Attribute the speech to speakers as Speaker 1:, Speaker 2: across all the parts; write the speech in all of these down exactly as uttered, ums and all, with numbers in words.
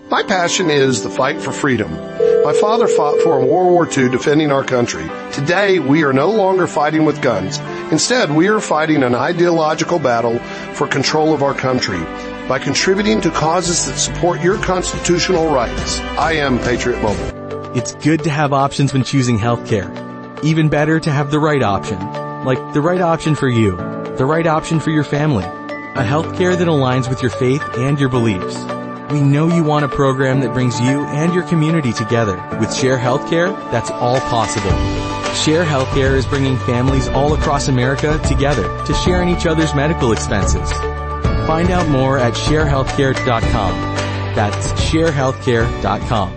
Speaker 1: My passion is the fight for freedom. My father fought for in World War Two defending our country. Today, we are no longer fighting with guns. Instead, we are fighting an ideological battle for control of our country by contributing to causes that support your constitutional rights. I am Patriot Mobile.
Speaker 2: It's good to have options when choosing healthcare. Even better to have the right option. Like the right option for you. The right option for your family. A healthcare that aligns with your faith and your beliefs. We know you want a program that brings you and your community together. With Share Healthcare, that's all possible. Share Healthcare is bringing families all across America together to share in each other's medical expenses. Find out more at share healthcare dot com. That's share healthcare dot com.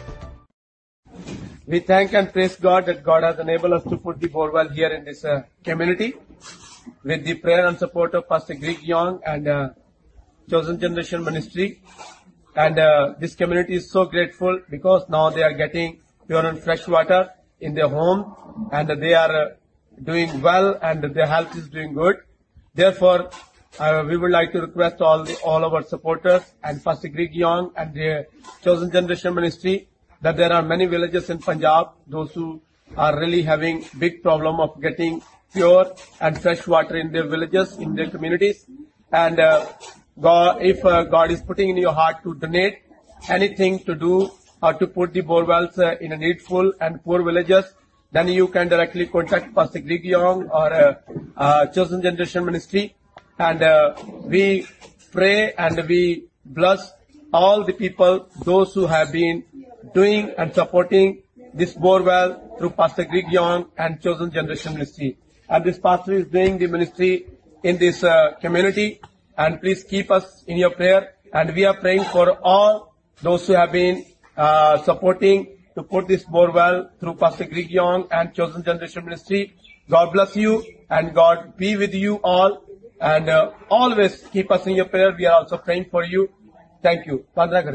Speaker 3: We thank and praise God that God has enabled us to put the borewell here in this uh, community with the prayer and support of Pastor Greg Young and uh, Chosen Generation Ministry. And uh, this community is so grateful because now they are getting pure and fresh water in their home, and they are uh, doing well, and their health is doing good. Therefore, uh, we would like to request all the, all our supporters and Pastor Greg Young and the Chosen Generation Ministry that there are many villages in Punjab, those who are really having big problem of getting pure and fresh water in their villages, in their communities. And uh, God, if uh, God is putting in your heart to donate anything to do or to put the borewells uh, in a needful and poor villages, then you can directly contact Pastor Greg Young or uh, uh, Chosen Generation Ministry. And uh, we pray and we bless all the people, those who have been doing and supporting this borewell through Pastor Greg Young and Chosen Generation Ministry. And this pastor is doing the ministry in this uh, community. And please keep us in your prayer. And we are praying for all those who have been uh, supporting to put this borewell through Pastor Greg Young and Chosen Generation Ministry. God bless you and God be with you all. And uh, always keep us in your prayer. We are also praying for you. Thank you.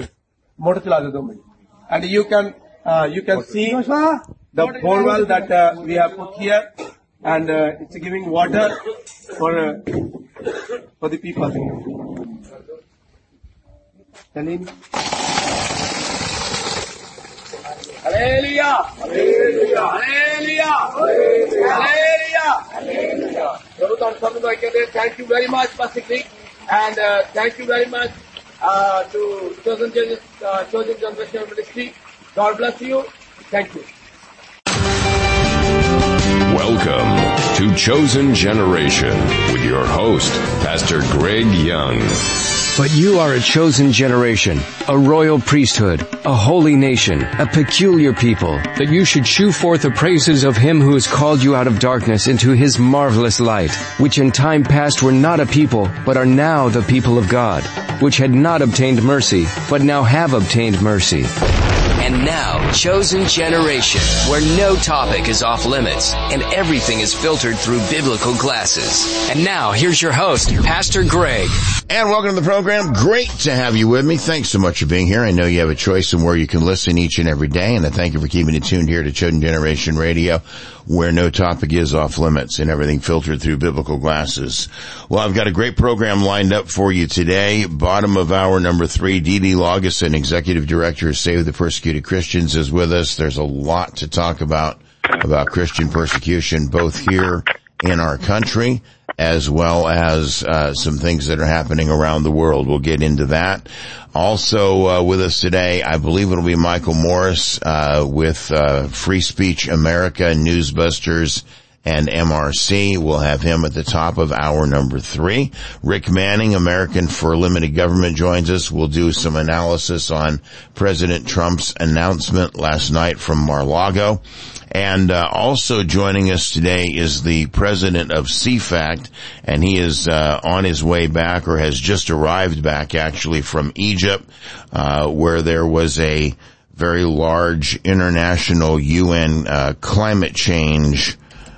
Speaker 3: And you can uh, you can see the borewell that uh, we have put here. And uh, it's giving water for uh, for the people. Hallelujah! Hallelujah! Hallelujah! Hallelujah! Thank you very much, Pastor Greg, and uh, thank you very much uh, to Chosen Generation, uh, Chosen Generation Ministry. God bless you. Thank you.
Speaker 4: Welcome to Chosen Generation with your host, Pastor Greg Young.
Speaker 5: But you are a chosen generation, a royal priesthood, a holy nation, a peculiar people, that you should shew forth the praises of him who has called you out of darkness into his marvelous light, which in time past were not a people, but are now the people of God, which had not obtained mercy, but now have obtained mercy.
Speaker 6: And now, Chosen Generation, where no topic is off limits and everything is filtered through biblical glasses. And now, here's your host, Pastor Greg.
Speaker 7: And welcome to the program. Great to have you with me. Thanks so much for being here. I know you have a choice in where you can listen each and every day, and I thank you for keeping it tuned here to Chosen Generation Radio, where no topic is off limits and everything filtered through biblical glasses. Well, I've got a great program lined up for you today. Bottom of hour number three, Dee Dee Lageson, Executive Director of Save the Persecuted Christians, is with us. There's a lot to talk about, about Christian persecution, both here in our country, as well as uh, some things that are happening around the world. We'll get into that. Also uh, with us today, I believe it'll be Michael Morris uh, with uh, Free Speech America, Newsbusters, and M R C. We'll have him at the top of hour number three. Rick Manning, American for Limited Government, joins us. We'll do some analysis on President Trump's announcement last night from Mar-a-Lago. And uh, also joining us today is the president of C FACT, and he is uh, on his way back, or has just arrived back actually, from Egypt, uh where there was a very large international U N uh climate change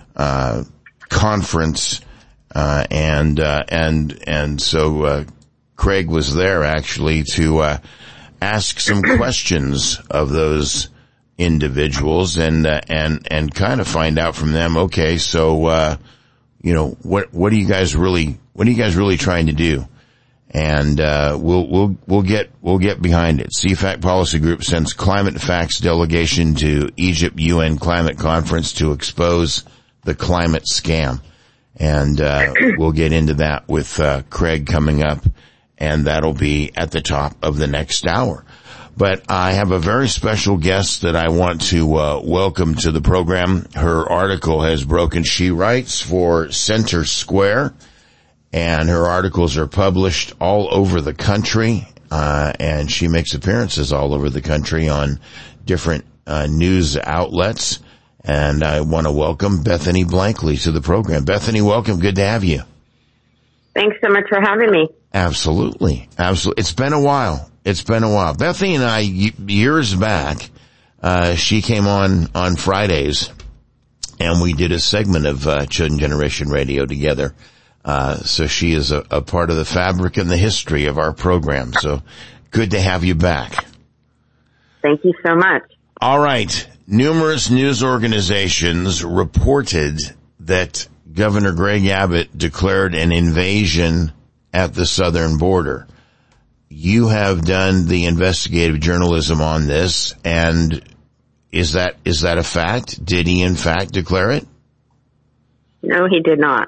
Speaker 7: uh conference, uh and uh and and so uh Craig was there actually to uh ask some questions of those individuals and uh, and and kind of find out from them, okay, so uh you know, what what are you guys really what are you guys really trying to do? And, uh, we'll, we'll, we'll get, we'll get behind it. C FAC Policy Group sends Climate Facts delegation to Egypt U N Climate Conference to expose the climate scam. And, uh, we'll get into that with, uh, Craig coming up, and that'll be at the top of the next hour. But I have a very special guest that I want to, uh, welcome to the program. Her article has broken. She writes for Center Square, and her articles are published all over the country, uh, and she makes appearances all over the country on different, uh, news outlets. And I want to welcome Bethany Blankley to the program. Bethany, welcome. Good to have you.
Speaker 8: Thanks so much for having me.
Speaker 7: Absolutely. Absolutely. It's been a while. It's been a while. Bethany and I, years back, uh, she came on, on Fridays, and we did a segment of, uh, Chosen Generation Radio together. Uh, so she is a, a part of the fabric and the history of our program. So good to have you back.
Speaker 8: Thank you so much.
Speaker 7: All right. Numerous news organizations reported that Governor Greg Abbott declared an invasion at the southern border. You have done the investigative journalism on this, and is that, is that a fact? Did he in fact declare it?
Speaker 8: No, he did not.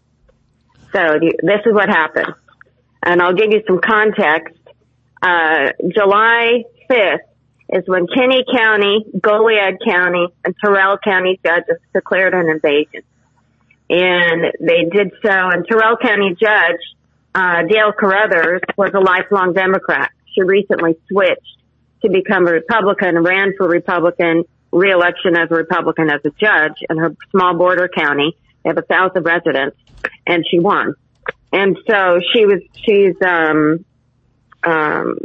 Speaker 8: So this is what happened, and I'll give you some context. Uh, July fifth is when Kinney County, Goliad County, and Terrell County judges declared an invasion. And they did so, and Terrell County Judge, uh, Dale Carruthers, was a lifelong Democrat. She recently switched to become a Republican and ran for Republican re-election as a Republican as a judge in her small border county. They have a thousand residents, and she won. And so she was, she's, um, um,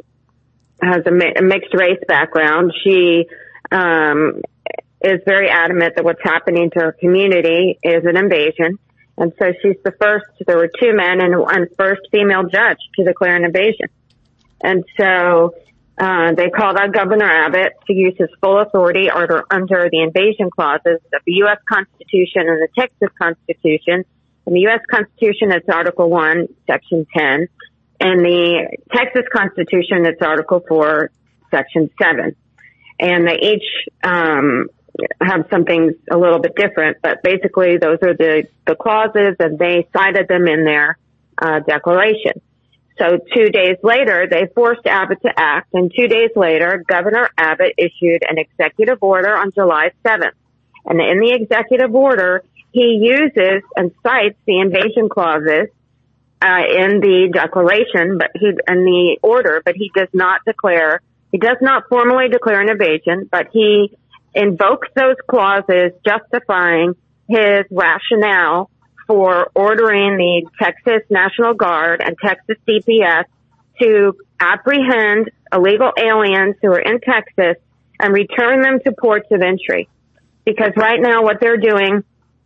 Speaker 8: has a, mi- a mixed race background. She, um, is very adamant that what's happening to her community is an invasion. And so she's the first, there were two men and one first female judge to declare an invasion. And so, uh, they called on Governor Abbott to use his full authority under, under the invasion clauses of the U S Constitution and the Texas Constitution. In the U S Constitution, it's Article one, Section ten. In the Texas Constitution, it's Article four, Section seven. And they each, um, have some things a little bit different, but basically those are the, the clauses, and they cited them in their, uh, declaration. So two days later, they forced Abbott to act, and two days later, Governor Abbott issued an executive order on July seventh. And in the executive order, he uses and cites the invasion clauses, uh, in the declaration, but he, in the order, but he does not declare, he does not formally declare an invasion, but he invokes those clauses justifying his rationale for ordering the Texas National Guard and Texas D P S to apprehend illegal aliens who are in Texas and return them to ports of entry. Because right now what they're doing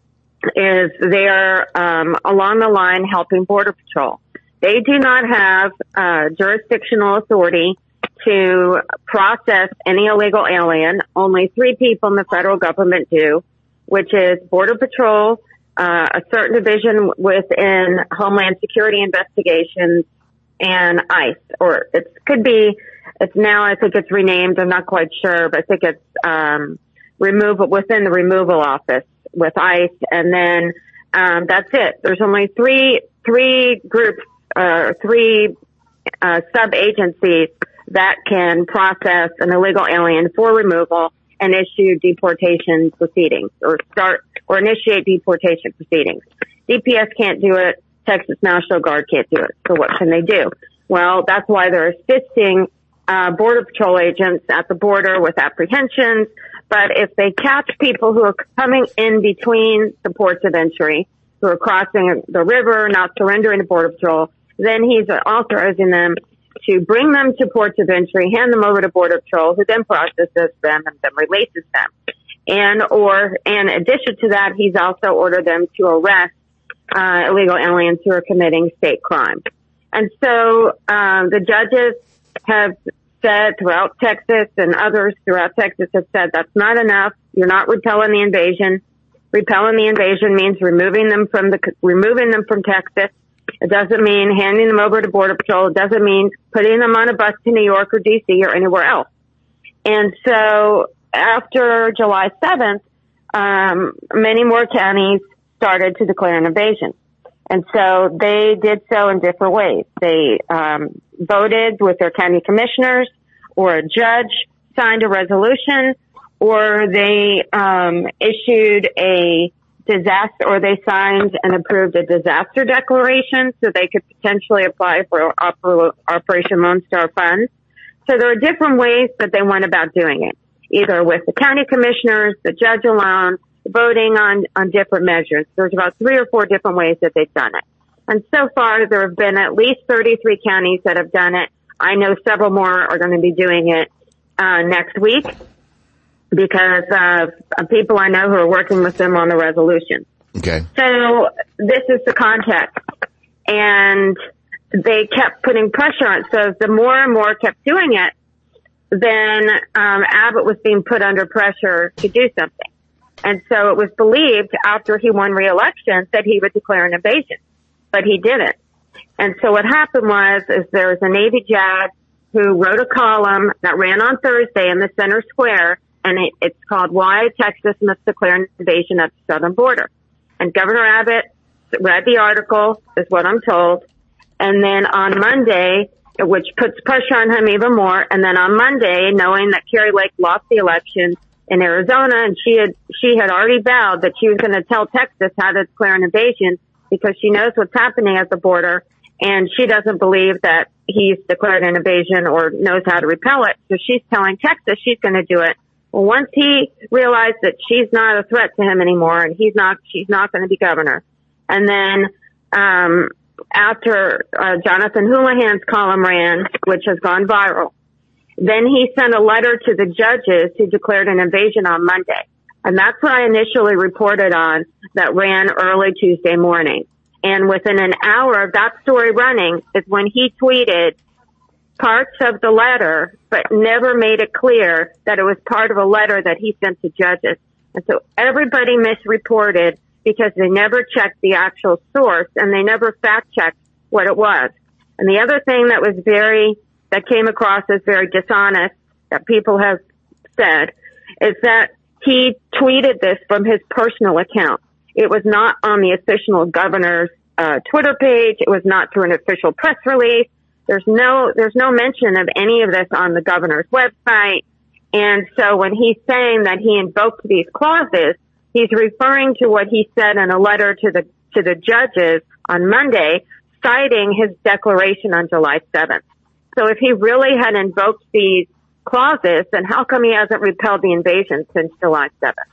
Speaker 8: is they're um, along the line helping Border Patrol. They do not have uh, jurisdictional authority to process any illegal alien. Only three people in the federal government do, which is Border Patrol, uh, a certain division within Homeland Security Investigations, and ICE. Or it could be, it's now, I think it's renamed, I'm not quite sure, but I think it's um, removal within the removal office with ICE. And then um, that's it. There's only three, three groups, uh, three uh, sub-agencies that can process an illegal alien for removal and issue deportation proceedings or start or initiate deportation proceedings. D P S can't do it. Texas National Guard can't do it. So what can they do? Well, that's why they're assisting uh, Border Patrol agents at the border with apprehensions. But if they catch people who are coming in between the ports of entry, who are crossing the river, not surrendering to Border Patrol, then he's authorizing them to bring them to ports of entry, hand them over to Border Patrol, who then processes them and then releases them. And, or, in addition to that, he's also ordered them to arrest, uh, illegal aliens who are committing state crimes. And so, um, the judges have said throughout Texas, and others throughout Texas have said that's not enough. You're not repelling the invasion. Repelling the invasion means removing them from the, removing them from Texas It doesn't mean handing them over to Border Patrol. It doesn't mean putting them on a bus to New York or D C or anywhere else. And so after July seventh, um, many more counties started to declare an invasion. And so they did so in different ways. They um, voted with their county commissioners, or a judge signed a resolution, or they um, issued a disaster, or they signed and approved a disaster declaration so they could potentially apply for Oper- Operation Lone Star funds. So there are different ways that they went about doing it, either with the county commissioners, the judge alone, voting on, on different measures. There's about three or four different ways that they've done it. And so far, there have been at least thirty-three counties that have done it. I know several more are going to be doing it uh, next week because uh, of people I know who are working with them on the resolution.
Speaker 7: Okay.
Speaker 8: So this is the context. And they kept putting pressure on it. So the more and more kept doing it, then um, Abbott was being put under pressure to do something. And so it was believed after he won re-election that he would declare an invasion, but he didn't. And so what happened was, is there was a Navy JAG who wrote a column that ran on Thursday in the Center Square, and it, it's called "Why Texas Must Declare an Invasion at the Southern Border." And Governor Abbott read the article, is what I'm told, and then on Monday, which puts pressure on him even more, and then on Monday, knowing that Kari Lake lost the election in Arizona, and she had she had already vowed that she was going to tell Texas how to declare an invasion because she knows what's happening at the border, and she doesn't believe that he's declared an invasion or knows how to repel it. So she's telling Texas she's going to do it. Well, once he realized that she's not a threat to him anymore, and he's not, she's not going to be governor, and then um after uh, Jonathan Houlihan's column ran, which has gone viral, then he sent a letter to the judges who declared an invasion on Monday. And that's what I initially reported on, that ran early Tuesday morning. And within an hour of that story running is when he tweeted parts of the letter, but never made it clear that it was part of a letter that he sent to judges. And so everybody misreported because they never checked the actual source and they never fact checked what it was. And the other thing that was very, that came across as very dishonest, that people have said, is that he tweeted this from his personal account. It was not on the official governor's uh, Twitter page. It was not through an official press release. There's no, there's no mention of any of this on the governor's website. And so when he's saying that he invoked these clauses, he's referring to what he said in a letter to the, to the judges on Monday, citing his declaration on July seventh. So if he really had invoked these clauses, then how come he hasn't repelled the invasion since July seventh?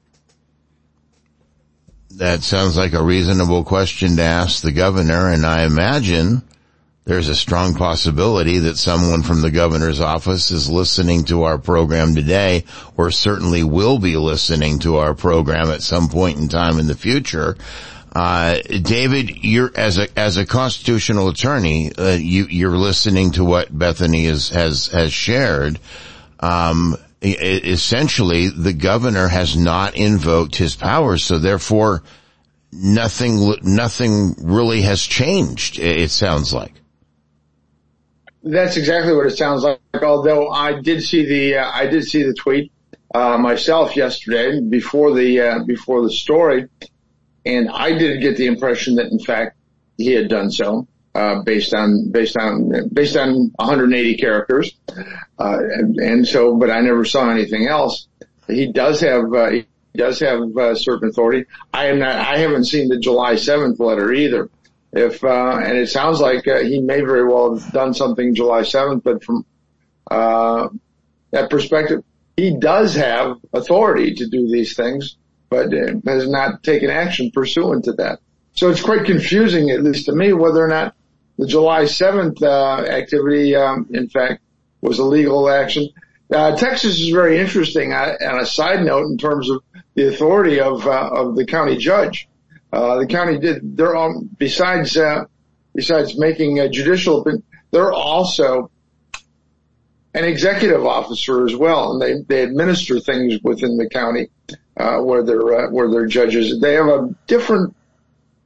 Speaker 7: That sounds like a reasonable question to ask the governor, and I imagine there's a strong possibility that someone from the governor's office is listening to our program today, or certainly will be listening to our program at some point in time in the future. Uh, David, you're, as a, as a constitutional attorney, uh, you, you're listening to what Bethany is, has, has shared. Um, essentially, the governor has not invoked his powers, so therefore nothing, nothing really has changed, it sounds like.
Speaker 9: That's exactly what it sounds like. Although I did see the, uh, I did see the tweet, uh, myself yesterday before the, uh, before the story. And I did get the impression that, in fact, he had done so, uh, based on, based on, based on one hundred eighty characters. Uh, and, and so, but I never saw anything else. He does have, uh, he does have, uh, certain authority. I am not, I haven't seen the July seventh letter either. If, uh, and it sounds like, uh, he may very well have done something July seventh, but from, uh, that perspective, he does have authority to do these things, but has not taken action pursuant to that. So it's quite confusing, at least to me, whether or not the July seventh uh, activity, um, in fact, was a legal action. Uh, Texas is very interesting. Uh, on a side note, in terms of the authority of uh, of the county judge, uh, the county did. They're all, besides uh, besides making a judicial, they're also an executive officer as well, and they they administer things within the county. Uh, where they're, uh, where they're judges. They have a different,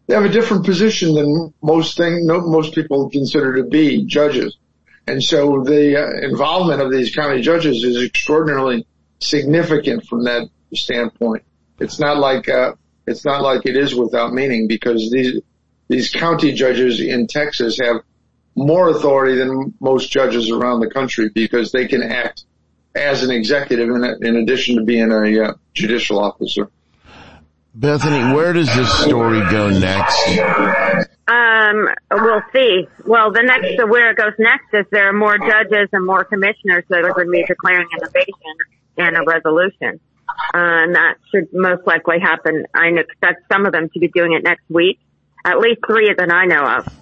Speaker 9: they have a different position than most thing, no, most people consider to be judges. And so the uh, involvement of these county judges is extraordinarily significant from that standpoint. It's not like, uh, it's not like it is without meaning, because these, these county judges in Texas have more authority than most judges around the country, because they can act as an executive in, in addition to being a uh, judicial officer.
Speaker 7: Bethany, where does this story go next?
Speaker 8: Um, we'll see. Well, the next, where it goes next is there are more judges and more commissioners that are going to be declaring innovation and a resolution. Uh, and that should most likely happen. I expect some of them to be doing it next week, at least three that I know of,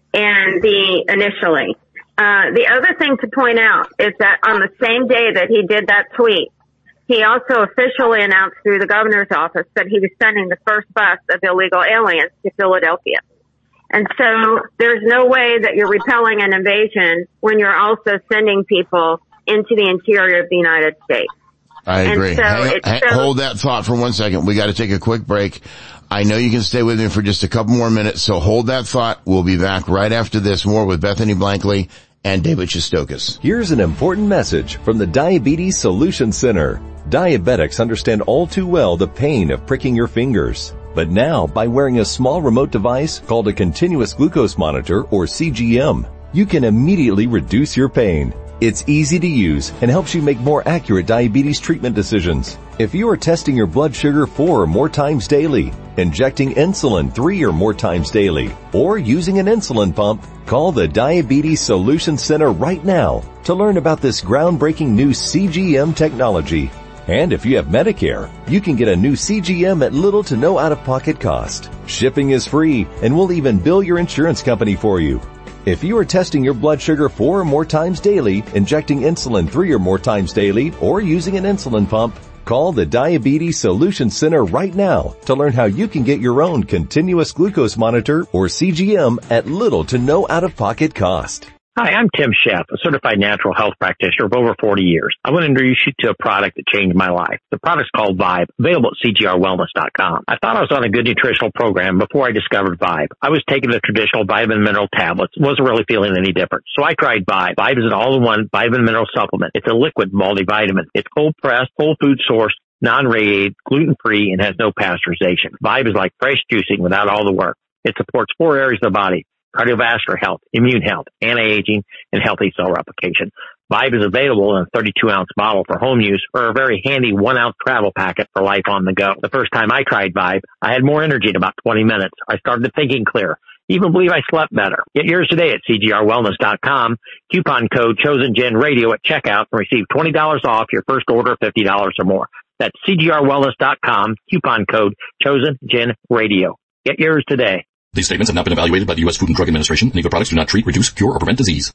Speaker 8: and the initially. Uh, the other thing to point out is that on the same day that he did that tweet, he also officially announced through the governor's office that he was sending the first bus of illegal aliens to Philadelphia. And so there's no way that you're repelling an invasion when you're also sending people into the interior of the United States.
Speaker 7: I agree.
Speaker 8: So
Speaker 7: hang,
Speaker 8: it's
Speaker 7: hang,
Speaker 8: so,
Speaker 7: hold that thought for one second. We got to take a quick break. I know you can stay with me for just a couple more minutes, so hold that thought. We'll be back right after this. More with Bethany Blankley and David Shestokas.
Speaker 10: Here's an important message from the Diabetes Solution Center. Diabetics understand all too well the pain of pricking your fingers. But now, by wearing a small remote device called a continuous glucose monitor, or C G M, you can immediately reduce your pain. It's easy to use and helps you make more accurate diabetes treatment decisions. If you are testing your blood sugar four or more times daily, injecting insulin three or more times daily, or using an insulin pump, call the Diabetes Solution Center right now to learn about this groundbreaking new C G M technology. And if you have Medicare, you can get a new C G M at little to no out-of-pocket cost. Shipping is free, and we'll even bill your insurance company for you. If you are testing your blood sugar four or more times daily, injecting insulin three or more times daily, or using an insulin pump, call the Diabetes Solution Center right now to learn how you can get your own continuous glucose monitor, or C G M, at little to no out-of-pocket cost.
Speaker 11: Hi, I'm Tim Sheff, a certified natural health practitioner of over forty years. I want to introduce you to a product that changed my life. The product's called Vibe, available at C G R wellness dot com. I thought I was on a good nutritional program before I discovered Vibe. I was taking the traditional vitamin mineral tablets, wasn't really feeling any different. So I tried Vibe. Vibe is an all-in-one vitamin mineral supplement. It's a liquid multivitamin. It's cold-pressed, whole food sourced, non-radiated, gluten-free, and has no pasteurization. Vibe is like fresh juicing without all the work. It supports four areas of the body: cardiovascular health, immune health, anti-aging, and healthy cell replication. Vibe is available in a thirty-two ounce bottle for home use, or a very handy one ounce travel packet for life on the go. The first time I tried Vibe, I had more energy in about twenty minutes. I started thinking clear. Even believe I slept better. Get yours today at C G R wellness dot com. Coupon code ChosenGenRadio at checkout and receive twenty dollars off your first order of fifty dollars or more. That's C G R wellness dot com. Coupon code ChosenGenRadio. Get yours today.
Speaker 12: These statements have not been evaluated by the U S Food and Drug Administration. Any of the products do not treat, reduce, cure, or prevent disease.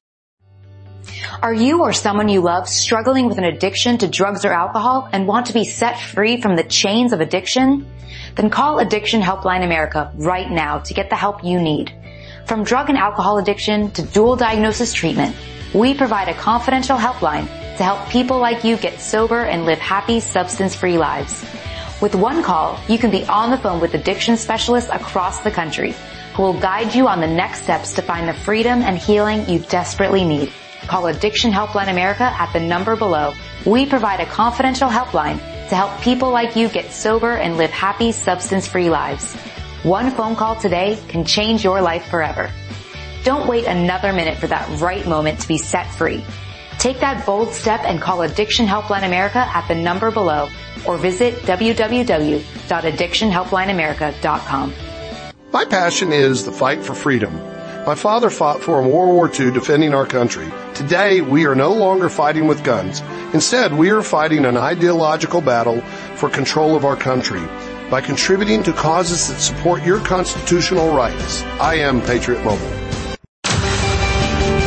Speaker 13: Are you or someone you love struggling with an addiction to drugs or alcohol and want to be set free from the chains of addiction? Then call Addiction Helpline America right now to get the help you need. From drug and alcohol addiction to dual diagnosis treatment, we provide a confidential helpline to help people like you get sober and live happy, substance-free lives. With one call, you can be on the phone with addiction specialists across the country who will guide you on the next steps to find the freedom and healing you desperately need. Call Addiction Helpline America at the number below. We provide a confidential helpline to help people like you get sober and live happy, substance-free lives. One phone call today can change your life forever. Don't wait another minute for that right moment to be set free. Take that bold step and call Addiction Helpline America at the number below, or visit w w w dot addiction helpline america dot com.
Speaker 1: My passion is the fight for freedom. My father fought for in World War Two defending our country. Today, we are no longer fighting with guns. Instead, we are fighting an ideological battle for control of our country by contributing to causes that support your constitutional rights. I am Patriot Mobile.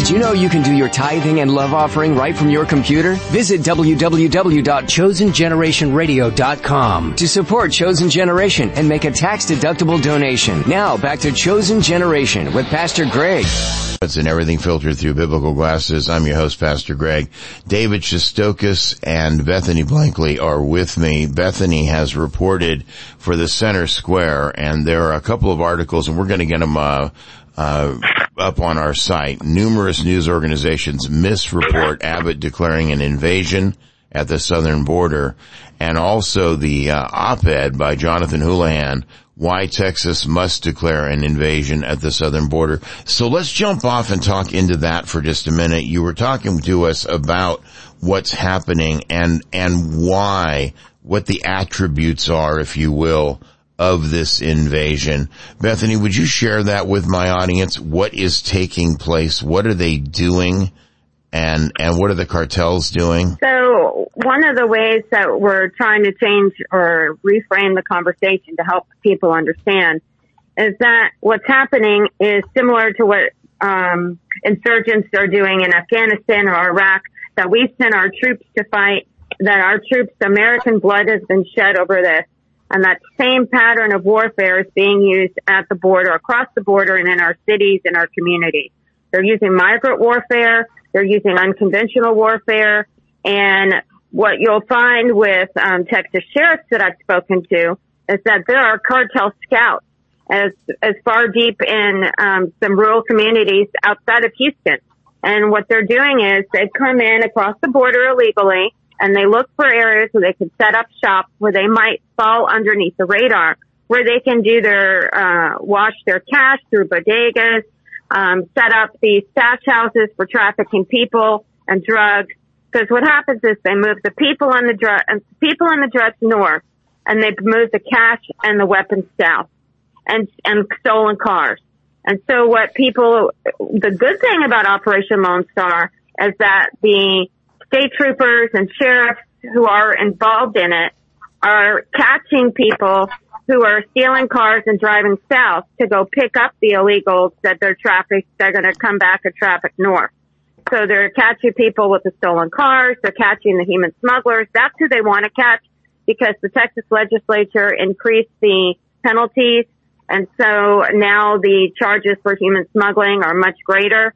Speaker 6: Did you know you can do your tithing and love offering right from your computer? Visit w w w dot chosen generation radio dot com to support Chosen Generation and make a tax-deductible donation. Now, back to Chosen Generation with Pastor Greg.
Speaker 7: And everything filtered through biblical glasses. I'm your host, Pastor Greg. David Shestokas and Bethany Blankley are with me. Bethany has reported for the Center Square, and there are a couple of articles, and we're going to get them uh, uh, up on our site. Numerous news organizations misreport Abbott declaring an invasion at the southern border, and also the uh, op-ed by Jonathan Houlihan, Why Texas Must Declare an Invasion at the Southern Border. So let's jump off and talk into that for just a minute. You were talking to us about what's happening and, and why, what the attributes are, if you will, of this invasion. Bethany, would you share that with my audience? What is taking place? What are they doing? And, and what are the cartels doing?
Speaker 8: So one of the ways that we're trying to change or reframe the conversation to help people understand is that what's happening is similar to what um, insurgents are doing in Afghanistan or Iraq, that we sent our troops to fight, that our troops, American blood has been shed over this. And that same pattern of warfare is being used at the border, across the border, and in our cities and our communities. They're using migrant warfare. They're using unconventional warfare. And what you'll find with um, Texas sheriffs that I've spoken to is that there are cartel scouts as as far deep in um, some rural communities outside of Houston. And what they're doing is they come in across the border illegally, and they look for areas where they can set up shop, where they might fall underneath the radar, where they can do their uh wash their cash through bodegas, um set up these stash houses for trafficking people and drugs. Because what happens is they move the people and the drug and people and the drugs north, and they move the cash and the weapons south, and and stolen cars. And so what people, the good thing about Operation Lone Star is that the state troopers and sheriffs who are involved in it are catching people who are stealing cars and driving south to go pick up the illegals that they're trafficked, they're going to come back and traffic north. So they're catching people with the stolen cars, they're catching the human smugglers. That's who they want to catch, because the Texas legislature increased the penalties, and so now the charges for human smuggling are much greater.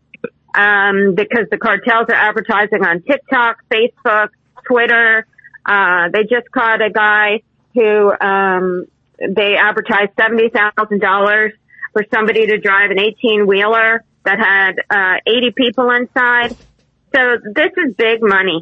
Speaker 8: Um, because the cartels are advertising on TikTok, Facebook, Twitter. Uh, they just caught a guy who, um, they advertised seventy thousand dollars for somebody to drive an eighteen wheeler that had, uh, eighty people inside. So this is big money.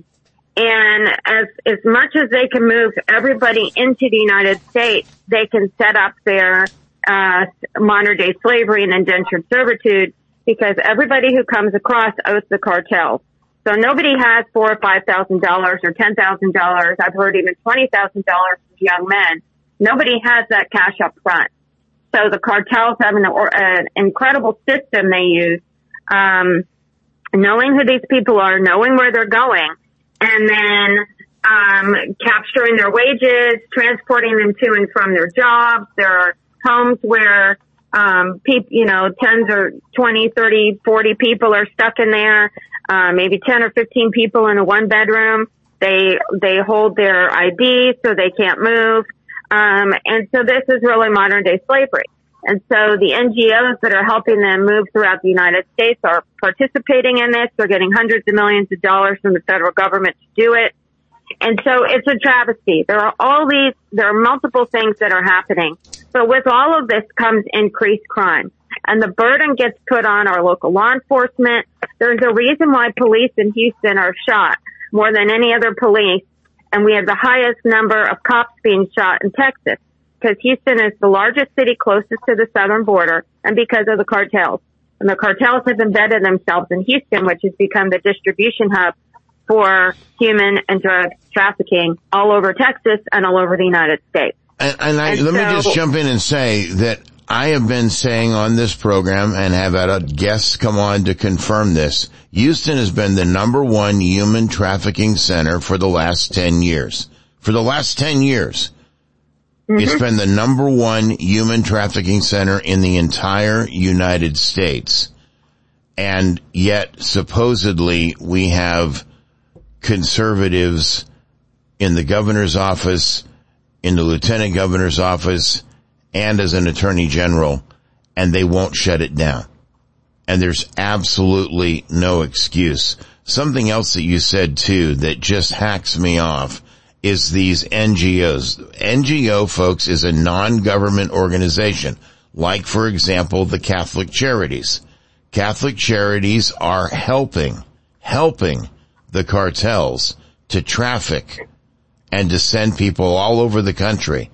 Speaker 8: And as, as much as they can move everybody into the United States, they can set up their, uh, modern day slavery and indentured servitude, because everybody who comes across owes the cartel. So nobody has four or five thousand dollars or ten thousand dollars. I've heard even twenty thousand dollars from young men. Nobody has that cash up front. So the cartels have an, an incredible system they use, um, knowing who these people are, knowing where they're going, and then um, capturing their wages, transporting them to and from their jobs. There are homes where Um, people, you know, tens or twenty, thirty, forty people are stuck in there, uh, maybe ten or fifteen people in a one bedroom. They, they hold their I D so they can't move. Um, and so this is really modern day slavery. And so the N G Os that are helping them move throughout the United States are participating in this. They're getting hundreds of millions of dollars from the federal government to do it. And so it's a travesty. There are all these, there are multiple things that are happening. But with all of this comes increased crime. And the burden gets put on our local law enforcement. There's a reason why police in Houston are shot more than any other police. And we have the highest number of cops being shot in Texas, because Houston is the largest city closest to the southern border, and because of the cartels. And the cartels have embedded themselves in Houston, which has become the distribution hub for human and drug trafficking all over Texas and all over the United States.
Speaker 7: And, and, I,
Speaker 8: and
Speaker 7: let
Speaker 8: so,
Speaker 7: me just jump in and say that I have been saying on this program, and have had guests come on to confirm this, Houston has been the number one human trafficking center for the last ten years. For the last ten years. Mm-hmm. It's been the number one human trafficking center in the entire United States. And yet, supposedly, we have conservatives in the governor's office, in the lieutenant governor's office, and as an attorney general, and they won't shut it down. And there's absolutely no excuse. Something else that you said, too, that just hacks me off is these N G Os. N G O, folks, is a non-government organization, like, for example, the Catholic Charities. Catholic Charities are helping, helping the cartels to traffic and to send people all over the country.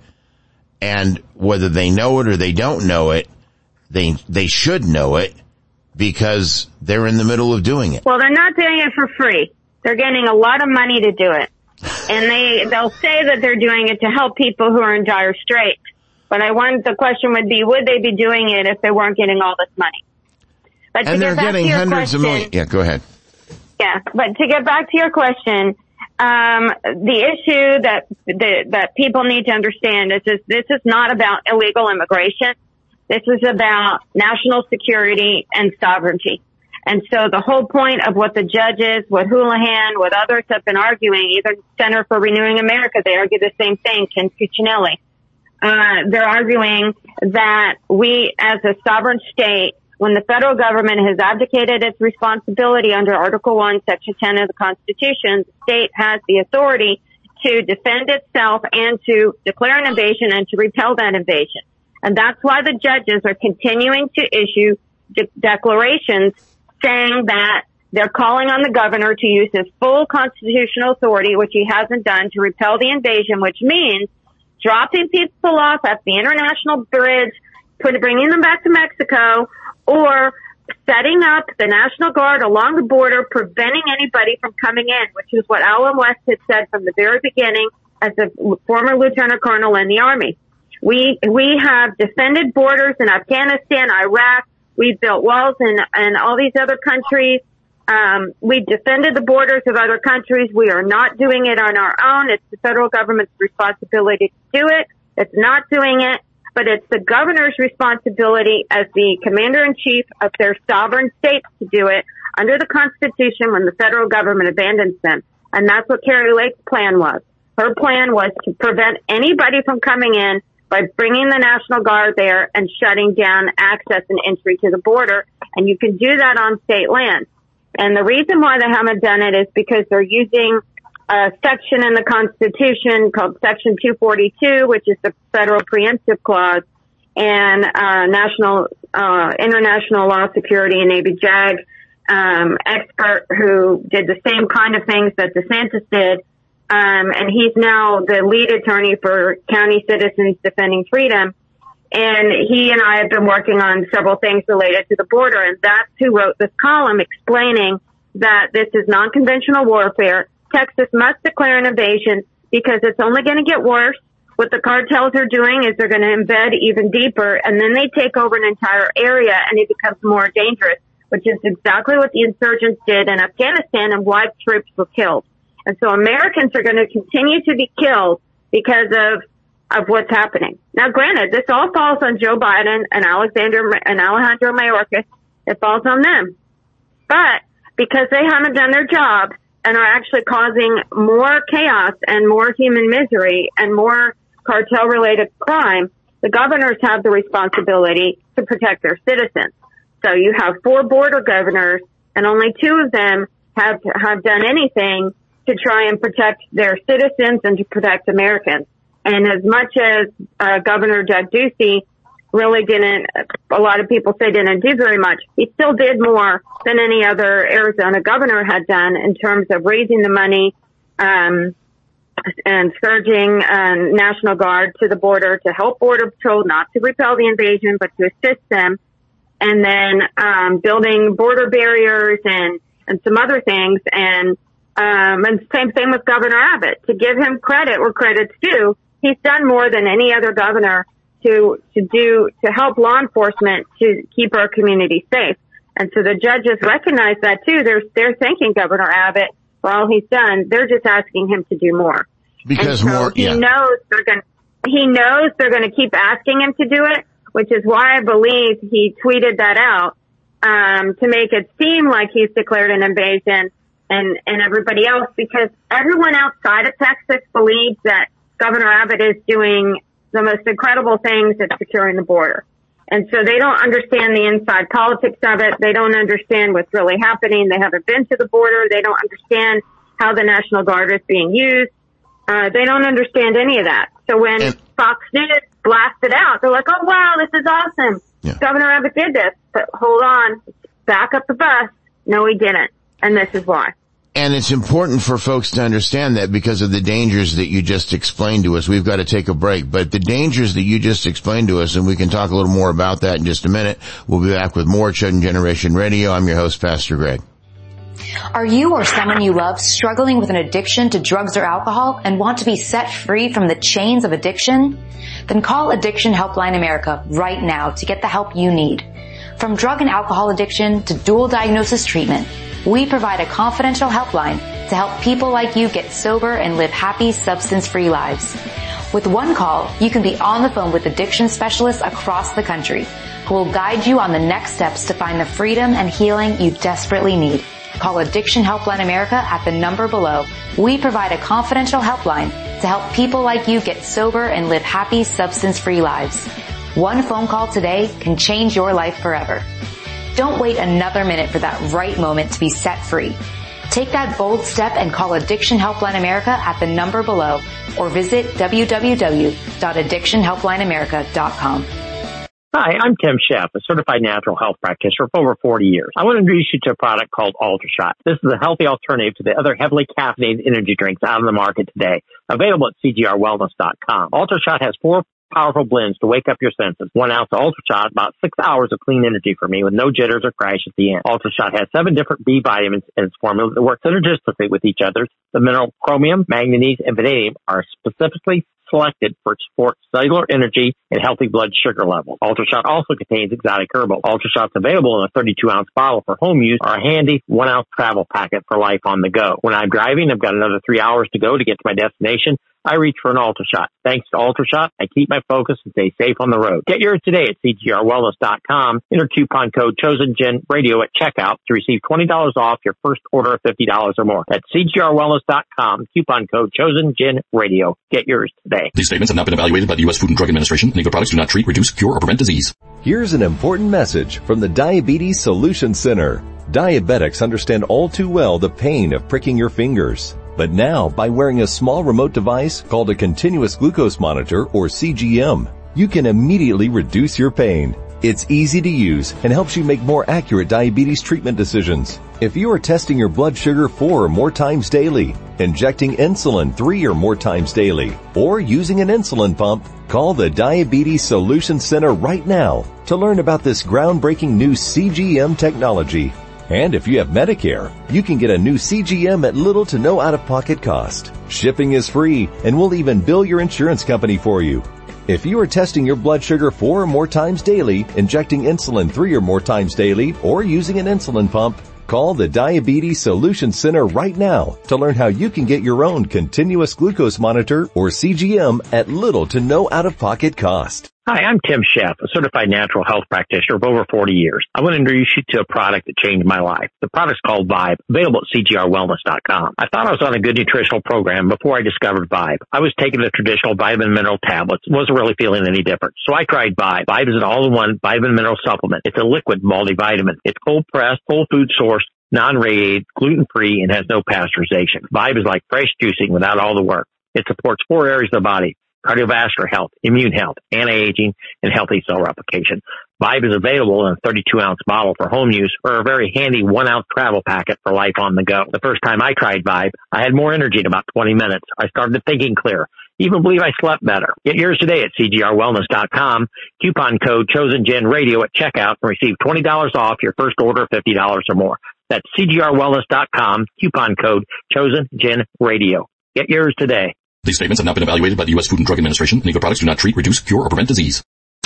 Speaker 7: And whether they know it or they don't know it, they, they should know it because they're in the middle of doing it.
Speaker 8: Well, they're not doing it for free. They're getting a lot of money to do it. And they, they'll say that they're doing it to help people who are in dire straits. But I want, the question would be, would they be doing it if they weren't getting all this money? But
Speaker 7: and they're getting hundreds
Speaker 8: question,
Speaker 7: of millions. Yeah, go ahead.
Speaker 8: Yeah, but to get back to your question, um, the issue that, the, that people need to understand is this, this is not about illegal immigration. This is about national security and sovereignty. And so the whole point of what the judges, what Houlihan, what others have been arguing, even Center for Renewing America, they argue the same thing, Ken Cuccinelli. Uh, they're arguing that we, as a sovereign state, when the federal government has abdicated its responsibility under Article one, Section ten of the Constitution, the state has the authority to defend itself and to declare an invasion and to repel that invasion. And that's why the judges are continuing to issue de- declarations saying that they're calling on the governor to use his full constitutional authority, which he hasn't done, to repel the invasion, which means dropping people off at the international bridge, put, bringing them back to Mexico, or setting up the National Guard along the border, preventing anybody from coming in, which is what Allen West had said from the very beginning as a former lieutenant colonel in the Army. We, we have defended borders in Afghanistan, Iraq. We've built walls in, in all these other countries. Um, we've defended the borders of other countries. We are not doing it on our own. It's the federal government's responsibility to do it. It's not doing it, but it's the governor's responsibility as the commander-in-chief of their sovereign states to do it under the Constitution when the federal government abandons them. And that's what Kari Lake's plan was. Her plan was to prevent anybody from coming in by bringing the National Guard there and shutting down access and entry to the border. And you can do that on state land. And the reason why they haven't done it is because they're using a section in the Constitution called Section two forty-two, which is the federal preemptive clause, and uh national, uh international law security and Navy JAG um expert who did the same kind of things that DeSantis did. Um, and he's now the lead attorney for County Citizens Defending Freedom. And he and I have been working on several things related to the border. And that's who wrote this column explaining that this is non-conventional warfare. Texas must declare an invasion because it's only going to get worse. What the cartels are doing is they're going to embed even deeper, and then they take over an entire area and it becomes more dangerous, which is exactly what the insurgents did in Afghanistan and why troops were killed. And so Americans are going to continue to be killed because of, of what's happening. Now, granted, this all falls on Joe Biden and Alexander and Alejandro Mayorkas. It falls on them. But because they haven't done their job and are actually causing more chaos and more human misery and more cartel-related crime, the governors have the responsibility to protect their citizens. So you have four border governors, and only two of them have have done anything to try and protect their citizens and to protect Americans. And as much as uh, Governor Doug Ducey really didn't, a lot of people say didn't do very much, he still did more than any other Arizona governor had done in terms of raising the money um, and surging uh, National Guard to the border to help Border Patrol, not to repel the invasion, but to assist them, and then um, building border barriers and, and some other things. And Um, and same thing with Governor Abbott. To give him credit where credit's due, he's done more than any other governor to, to do, to help law enforcement to keep our community safe. And so the judges recognize that too. They're, they're thanking Governor Abbott for all he's done. They're just asking him to do more.
Speaker 7: Because
Speaker 8: and so
Speaker 7: more,
Speaker 8: he
Speaker 7: yeah.
Speaker 8: knows they're going he knows they're going to keep asking him to do it, which is why I believe he tweeted that out. um, to make it seem like he's declared an invasion and, and everybody else, because everyone outside of Texas believes that Governor Abbott is doing the most incredible things at securing the border. And so they don't understand the inside politics of it. They don't understand what's really happening. They haven't been to the border. They don't understand how the National Guard is being used. Uh, they don't understand any of that. So when and- Fox News blasted out, they're like, oh, wow, this is awesome. Yeah. Governor Abbott did this. But hold on, back up the bus. No, he didn't. And this is why.
Speaker 7: And it's important for folks to understand that because of the dangers that you just explained to us. We've got to take a break, but the dangers that you just explained to us, and we can talk a little more about that in just a minute. We'll be back with more Chosen Generation Radio. I'm your host, Pastor Greg.
Speaker 13: Are you or someone you love struggling with an addiction to drugs or alcohol and want to be set free from the chains of addiction? Then call Addiction Helpline America right now to get the help you need. From drug and alcohol addiction to dual diagnosis treatment, we provide a confidential helpline to help people like you get sober and live happy, substance-free lives. With one call, you can be on the phone with addiction specialists across the country who will guide you on the next steps to find the freedom and healing you desperately need. Call Addiction Helpline America at the number below. We provide a confidential helpline to help people like you get sober and live happy, substance-free lives. One phone call today can change your life forever. Don't wait another minute for that right moment to be set free. Take that bold step and call Addiction Helpline America at the number below or visit w w w dot addiction helpline america dot com.
Speaker 11: Hi, I'm Tim Sheff, a certified natural health practitioner for over forty years. I want to introduce you to a product called UltraShot. This is a healthy alternative to the other heavily caffeinated energy drinks out on the market today, available at c g r wellness dot com. UltraShot has four powerful blends to wake up your senses. One ounce of UltraShot, about six hours of clean energy for me with no jitters or crash at the end. UltraShot has seven different B vitamins in its formula that work synergistically with each other. The mineral chromium, manganese, and vanadium are specifically selected for support cellular energy and healthy blood sugar levels. UltraShot also contains exotic herbal. UltraShot's available in a thirty-two ounce bottle for home use or a handy one ounce travel packet for life on the go. When I'm driving, I've got another three hours to go to get to my destination. I reach for an UltraShot. Thanks to UltraShot, I keep my focus and stay safe on the road. Get yours today at c g r wellness dot com. Enter coupon code ChosenGenRadio at checkout to receive twenty dollars off your first order of fifty dollars or more. That's c g r wellness dot com. Coupon code ChosenGenRadio. Get yours today.
Speaker 12: These statements have not been evaluated by the U S Food and Drug Administration. Any of the products do not treat, reduce, cure, or prevent disease.
Speaker 10: Here's an important message from the Diabetes Solution Center. Diabetics understand all too well the pain of pricking your fingers. But now, by wearing a small remote device called a continuous glucose monitor, or C G M, you can immediately reduce your pain. It's easy to use and helps you make more accurate diabetes treatment decisions. If you are testing your blood sugar four or more times daily, injecting insulin three or more times daily, or using an insulin pump, call the Diabetes Solution Center right now to learn about this groundbreaking new C G M technology. And if you have Medicare, you can get a new C G M at little to no out-of-pocket cost. Shipping is free, and we'll even bill your insurance company for you. If you are testing your blood sugar four or more times daily, injecting insulin three or more times daily, or using an insulin pump, call the Diabetes Solution Center right now to learn how you can get your own continuous glucose monitor or C G M at little to no out-of-pocket cost.
Speaker 11: Hi, I'm Tim Sheff, a certified natural health practitioner for over forty years. I want to introduce you to a product that changed my life. The product's called Vibe, available at c g r wellness dot com. I thought I was on a good nutritional program before I discovered Vibe. I was taking the traditional vitamin mineral tablets, wasn't really feeling any different. So I tried Vibe. Vibe is an all-in-one vitamin mineral supplement. It's a liquid multivitamin. It's cold-pressed, whole food sourced, non-radiated, gluten-free, and has no pasteurization. Vibe is like fresh juicing without all the work. It supports four areas of the body: cardiovascular health, immune health, anti-aging, and healthy cell replication. Vibe is available in a thirty-two ounce bottle for home use or a very handy one ounce travel packet for life on the go. The first time I tried Vibe, I had more energy in about twenty minutes. I started thinking clear. Even believe I slept better. Get yours today at c g r wellness dot com. Coupon code ChosenGenRadio at checkout and receive twenty dollars off your first order of fifty dollars or more. That's c g r wellness dot com. Coupon code ChosenGenRadio. Get yours today.
Speaker 12: These statements have not been evaluated by the U S Food and Drug Administration. Any of the products do not treat, reduce, cure, or prevent disease.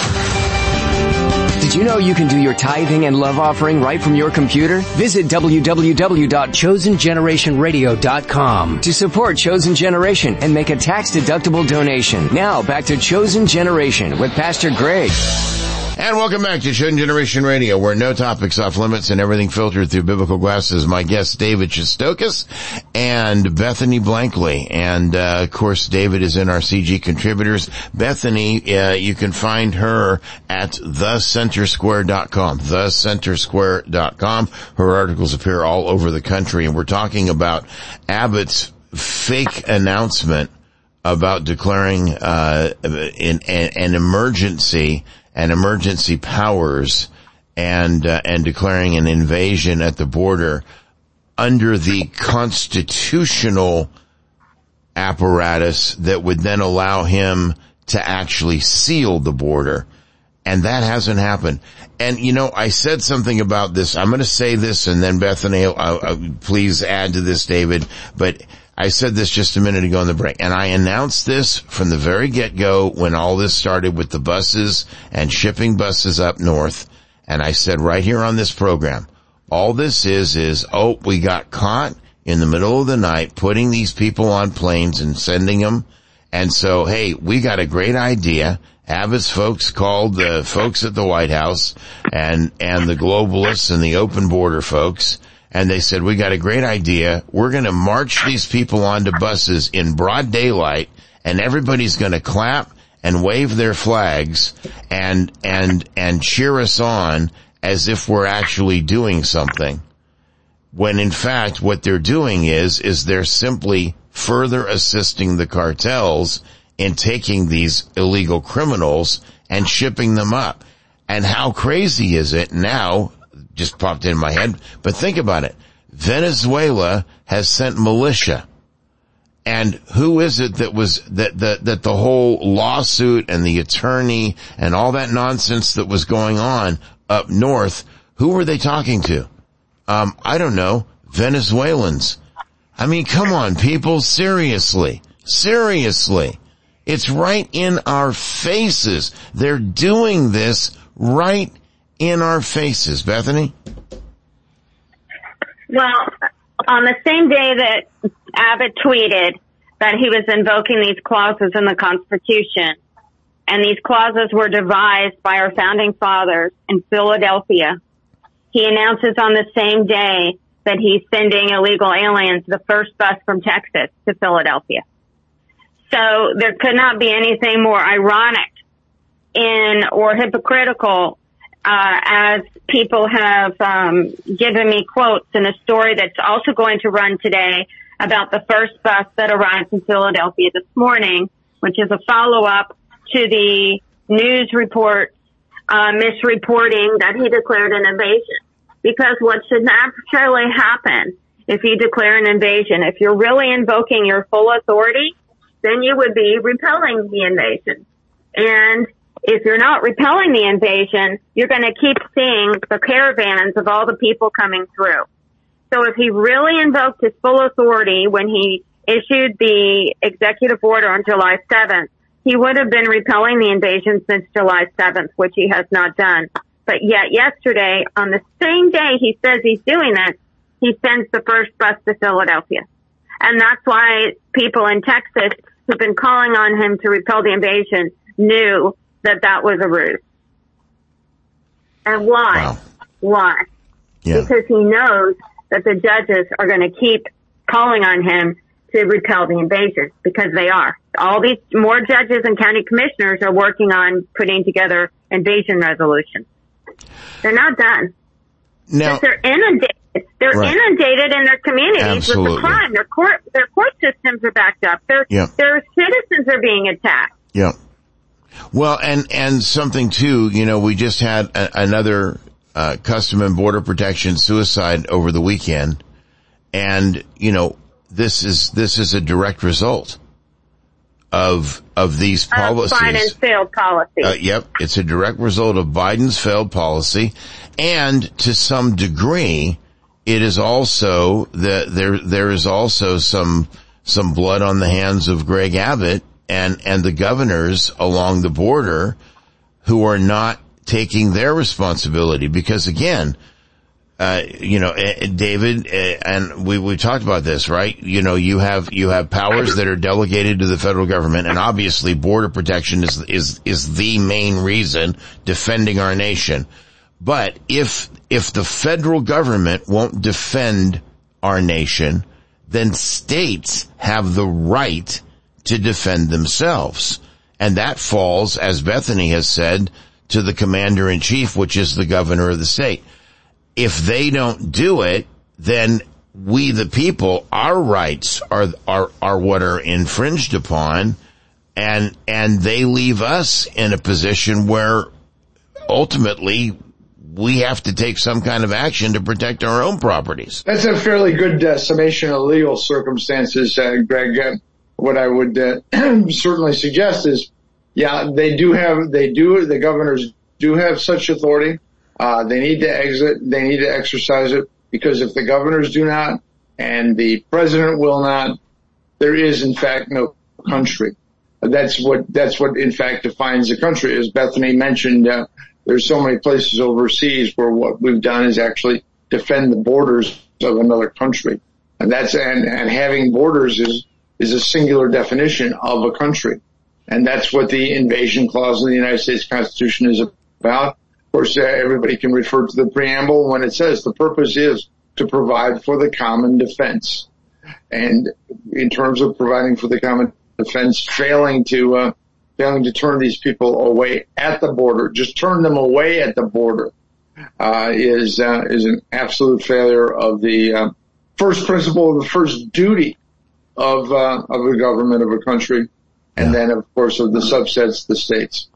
Speaker 6: Did you know you can do your tithing and love offering right from your computer? Visit w w w dot chosen generation radio dot com to support Chosen Generation and make a tax-deductible donation. Now, back to Chosen Generation with Pastor Greg.
Speaker 7: And welcome back to Chosen Generation Radio, where no topic's off limits and everything filtered through biblical glasses. My guest, David Shestokas and Bethany Blankley. And, uh, of course, David is in our C G contributors. Bethany, uh, you can find her at the center square dot com, the center square dot com. Her articles appear all over the country, and we're talking about Abbott's fake announcement about declaring, uh, an, an emergency and emergency powers and uh, and declaring an invasion at the border under the constitutional apparatus that would then allow him to actually seal the border. And that hasn't happened. And, you know, I said something about this. I'm going to say this, and then Bethany, uh, uh, please add to this, David. But I said this just a minute ago on the break, and I announced this from the very get-go when all this started with the buses and shipping buses up north. And I said right here on this program, all this is, is, oh, we got caught in the middle of the night putting these people on planes and sending them. And so, hey, we got a great idea. Abbott's folks called the folks at the White House and, and the globalists and the open border folks. And they said, we got a great idea. We're going to march these people onto buses in broad daylight, and everybody's going to clap and wave their flags and, and, and cheer us on as if we're actually doing something. When in fact, what they're doing is, is they're simply further assisting the cartels in taking these illegal criminals and shipping them up. And how crazy is it now? Just popped in my head, but think about it. Venezuela has sent militia. And who is it that was, that, that, that the whole lawsuit and the attorney and all that nonsense that was going on up north, who were they talking to? Um, I don't know. Venezuelans. I mean, come on, people, seriously. Seriously. It's right in our faces. They're doing this right in our faces. Bethany?
Speaker 8: Well, on the same day that Abbott tweeted that he was invoking these clauses in the Constitution, and these clauses were devised by our founding fathers in Philadelphia, he announces on the same day that he's sending illegal aliens the first bus from Texas to Philadelphia. So there could not be anything more ironic in or hypocritical Uh, as people have um, given me quotes in a story that's also going to run today about the first bus that arrived in Philadelphia this morning, which is a follow-up to the news report uh, misreporting that he declared an invasion. Because what should naturally happen if you declare an invasion, if you're really invoking your full authority, then you would be repelling the invasion. And if you're not repelling the invasion, you're going to keep seeing the caravans of all the people coming through. So if he really invoked his full authority when he issued the executive order on July seventh, he would have been repelling the invasion since July seventh, which he has not done. But yet yesterday, on the same day he says he's doing this, he sends the first bus to Philadelphia. And that's why people in Texas who've been calling on him to repel the invasion knew that that was a ruse. And why?
Speaker 7: Wow.
Speaker 8: Why?
Speaker 7: Yeah.
Speaker 8: Because he knows that the judges are going to keep calling on him to repel the invasion, because they are. All these more judges and county commissioners are working on putting together invasion resolutions. They're not done.
Speaker 7: Now,
Speaker 8: they're inundated. They're
Speaker 7: right.
Speaker 8: inundated in their communities
Speaker 7: Absolutely.
Speaker 8: with the crime. Their court, their court systems are backed up. Their,
Speaker 7: yeah.
Speaker 8: their citizens are being attacked.
Speaker 7: Yeah. Well, and, and something too, you know, we just had a, another, uh, Custom and Border Protection suicide over the weekend. And, you know, this is, this is a direct result of, of these policies.
Speaker 8: Of Biden's failed policy.
Speaker 7: Uh, yep. It's a direct result of Biden's failed policy. And to some degree, it is also that there, there is also some, some blood on the hands of Greg Abbott and, and the governors along the border who are not taking their responsibility. Because again, uh, you know, uh, David, uh, and we, we talked about this, right? You know, you have, you have powers that are delegated to the federal government, and obviously border protection is, is, is the main reason defending our nation. But if, if the federal government won't defend our nation, then states have the right to defend themselves. And that falls, as Bethany has said, to the commander-in-chief, which is the governor of the state. If they don't do it, then we the people, our rights are, are, are what are infringed upon, and, and they leave us in a position where ultimately we have to take some kind of action to protect our own properties.
Speaker 9: That's a fairly good uh, summation of legal circumstances, uh, Greg. Uh, what I would uh, certainly suggest is, yeah, they do have, they do, the governors do have such authority. Uh, they need to exit, they need to exercise it, because if the governors do not and the president will not, there is in fact no country. That's what, that's what in fact defines the country. As Bethany mentioned, uh, there's so many places overseas where what we've done is actually defend the borders of another country. And that's, and, and having borders is, is a singular definition of a country. And that's what the invasion clause in the United States Constitution is about. Of course, uh, everybody can refer to the preamble when it says the purpose is to provide for the common defense. And in terms of providing for the common defense, failing to, uh, failing to turn these people away at the border, just turn them away at the border, uh, is, uh, is an absolute failure of the, uh, first principle, of the first duty of, uh, of the government of a country. And yeah. then, of course, of the subsets, the states.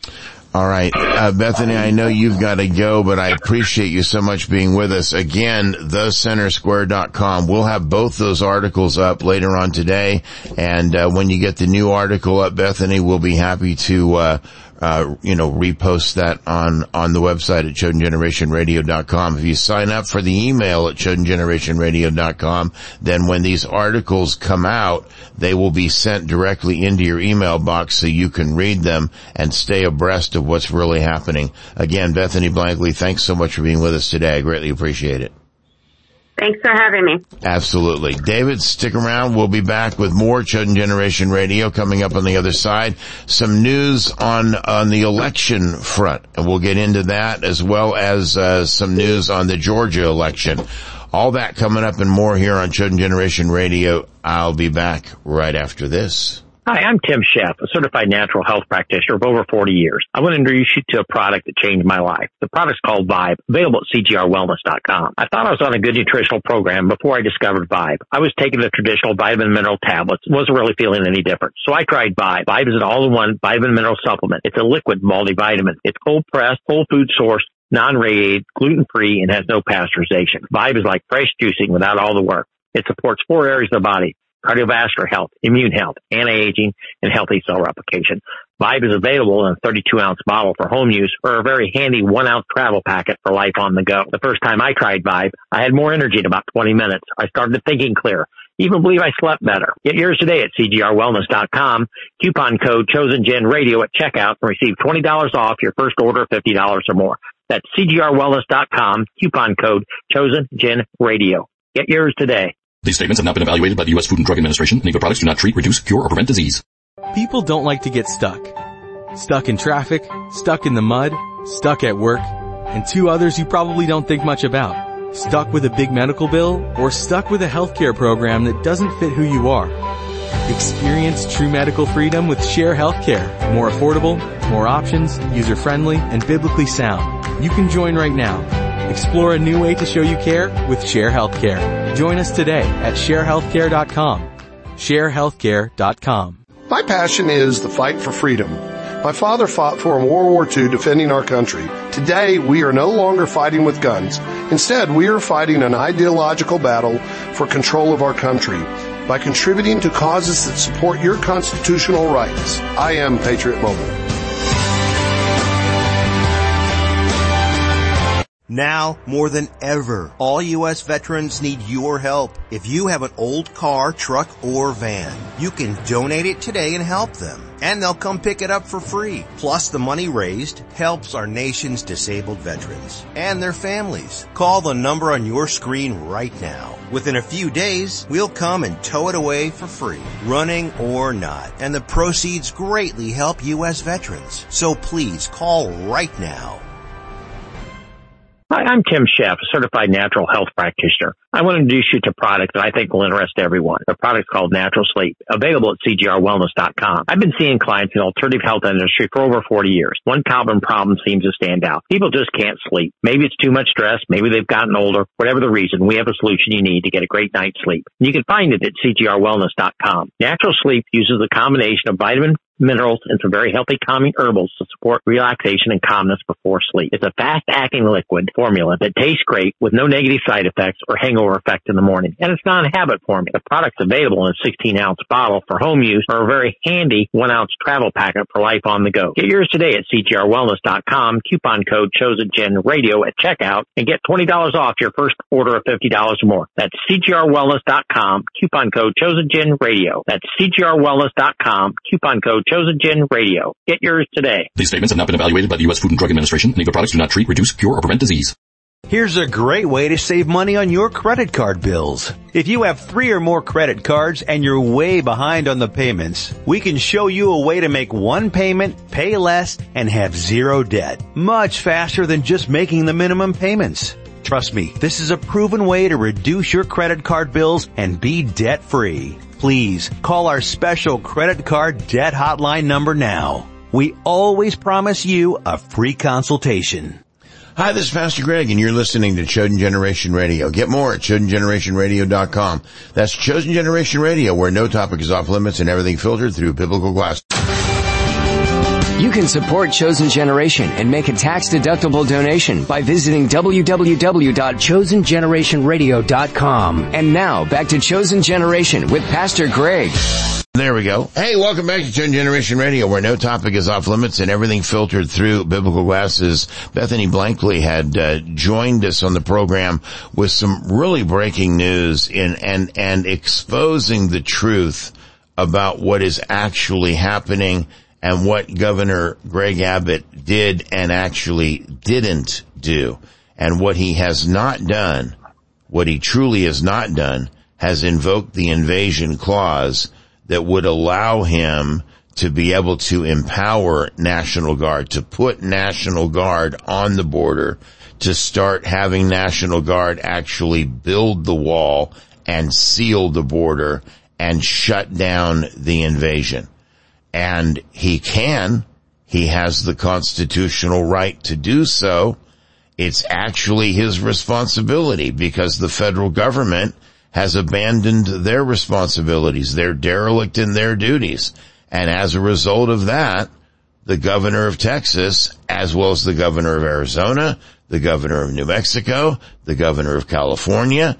Speaker 7: All right. Uh, Bethany, I know you've got to go, but I appreciate you so much being with us. Again, the center square dot com. We'll have both those articles up later on today. And, uh, when you get the new article up, Bethany, we'll be happy to, uh, uh, you know, repost that on, on the website at chosen generation radio dot com. If you sign up for the email at chosen generation radio dot com, then when these articles come out, they will be sent directly into your email box so you can read them and stay abreast of what's really happening. Again, Bethany Blankley, thanks so much for being with us today. I greatly appreciate it.
Speaker 8: Thanks for having me.
Speaker 7: Absolutely. David, stick around. We'll be back with more Chosen Generation Radio coming up on the other side. Some news on, on the election front, and we'll get into that, as well as, uh, some news on the Georgia election. All that coming up and more here on Chosen Generation Radio. I'll be back right after this.
Speaker 11: Hi, I'm Tim Sheff, a certified natural health practitioner of over forty years. I want to introduce you to a product that changed my life. The product's called Vibe, available at C G R wellness dot com. I thought I was on a good nutritional program before I discovered Vibe. I was taking the traditional vitamin mineral tablets, wasn't really feeling any different. So I tried Vibe. Vibe is an all-in-one vitamin mineral supplement. It's a liquid multivitamin. It's cold-pressed, whole food sourced, non-radiated, gluten-free, and has no pasteurization. Vibe is like fresh juicing without all the work. It supports four areas of the body: cardiovascular health, immune health, anti-aging, and healthy cell replication. Vibe is available in a thirty-two ounce bottle for home use, or a very handy one ounce travel packet for life on the go. The first time I tried Vibe, I had more energy in about twenty minutes. I started thinking clear. Even believe I slept better. Get yours today at C G R wellness dot com. Coupon code ChosenGenRadio at checkout and receive twenty dollars off your first order of fifty dollars or more. That's C G R wellness dot com. Coupon code ChosenGenRadio. Get yours today.
Speaker 12: These statements have not been evaluated by the U S Food and Drug Administration. Nego products do not treat, reduce, cure, or prevent disease.
Speaker 2: People don't like to get stuck. Stuck in traffic, stuck in the mud, stuck at work, and two others you probably don't think much about. Stuck with a big medical bill, or stuck with a healthcare program that doesn't fit who you are. Experience true medical freedom with Share Healthcare. More affordable, more options, user-friendly, and biblically sound. You can join right now. Explore a new way to show you care with Share Healthcare. Join us today at share healthcare dot com. share healthcare dot com.
Speaker 1: My passion is the fight for freedom. My father fought for in World War Two defending our country. Today, we are no longer fighting with guns. Instead, we are fighting an ideological battle for control of our country by contributing to causes that support your constitutional rights. I am Patriot Mobile.
Speaker 14: Now, more than ever, all U S veterans need your help. If you have an old car, truck, or van, you can donate it today and help them. And they'll come pick it up for free. Plus, the money raised helps our nation's disabled veterans and their families. Call the number on your screen right now. Within a few days, we'll come and tow it away for free, running or not. And the proceeds greatly help U S veterans. So please call right now.
Speaker 11: Hi, I'm Tim Sheff, a certified natural health practitioner. I want to introduce you to a product that I think will interest everyone. The product's called Natural Sleep, available at C G R wellness dot com. I've been seeing clients in the alternative health industry for over forty years. One common problem seems to stand out. People just can't sleep. Maybe it's too much stress. Maybe they've gotten older. Whatever the reason, we have a solution you need to get a great night's sleep. You can find it at C G R wellness dot com. Natural Sleep uses a combination of vitamin, minerals, and some very healthy calming herbals to support relaxation and calmness before sleep. It's a fast-acting liquid formula that tastes great with no negative side effects or hangover effect in the morning. And it's non-habit formula. The product's available in a sixteen ounce bottle for home use or a very handy one ounce travel packet for life on the go. Get yours today at C G R wellness dot com. Coupon code ChosenGenRadio at checkout and get twenty dollars off your first order of fifty dollars or more. That's C G R wellness dot com. Coupon code ChosenGenRadio. That's C G R wellness dot com. Coupon code Chosen Radio. Get yours today.
Speaker 12: These statements have not been evaluated by the U S Food and Drug Administration. Any of the products do not treat, reduce, cure, or prevent disease.
Speaker 15: Here's a great way to save money on your credit card bills. If you have three or more credit cards and you're way behind on the payments, we can show you a way to make one payment, pay less, and have zero debt. Much faster than just making the minimum payments. Trust me, this is a proven way to reduce your credit card bills and be debt-free. Please call our special credit card debt hotline number now. We always promise you a free consultation.
Speaker 7: Hi, this is Pastor Greg, and you're listening to Chosen Generation Radio. Get more at Chosen Generation Radio dot com. That's Chosen Generation Radio, where no topic is off limits and everything filtered through biblical glass.
Speaker 6: You can support Chosen Generation and make a tax-deductible donation by visiting w w w dot chosen generation radio dot com. And now, back to Chosen Generation with Pastor Greg.
Speaker 7: There we go. Hey, welcome back to Chosen Generation Radio, where no topic is off limits and everything filtered through biblical glasses. Bethany Blankley had uh, joined us on the program with some really breaking news in and and exposing the truth about what is actually happening and what Governor Greg Abbott did and actually didn't do. And what he has not done, what he truly has not done, has invoked the invasion clause that would allow him to be able to empower National Guard, to put National Guard on the border, to start having National Guard actually build the wall and seal the border and shut down the invasion. And he can, he has the constitutional right to do so. It's actually his responsibility because the federal government has abandoned their responsibilities. They're derelict in their duties. And as a result of that, the governor of Texas, as well as the governor of Arizona, the governor of New Mexico, the governor of California,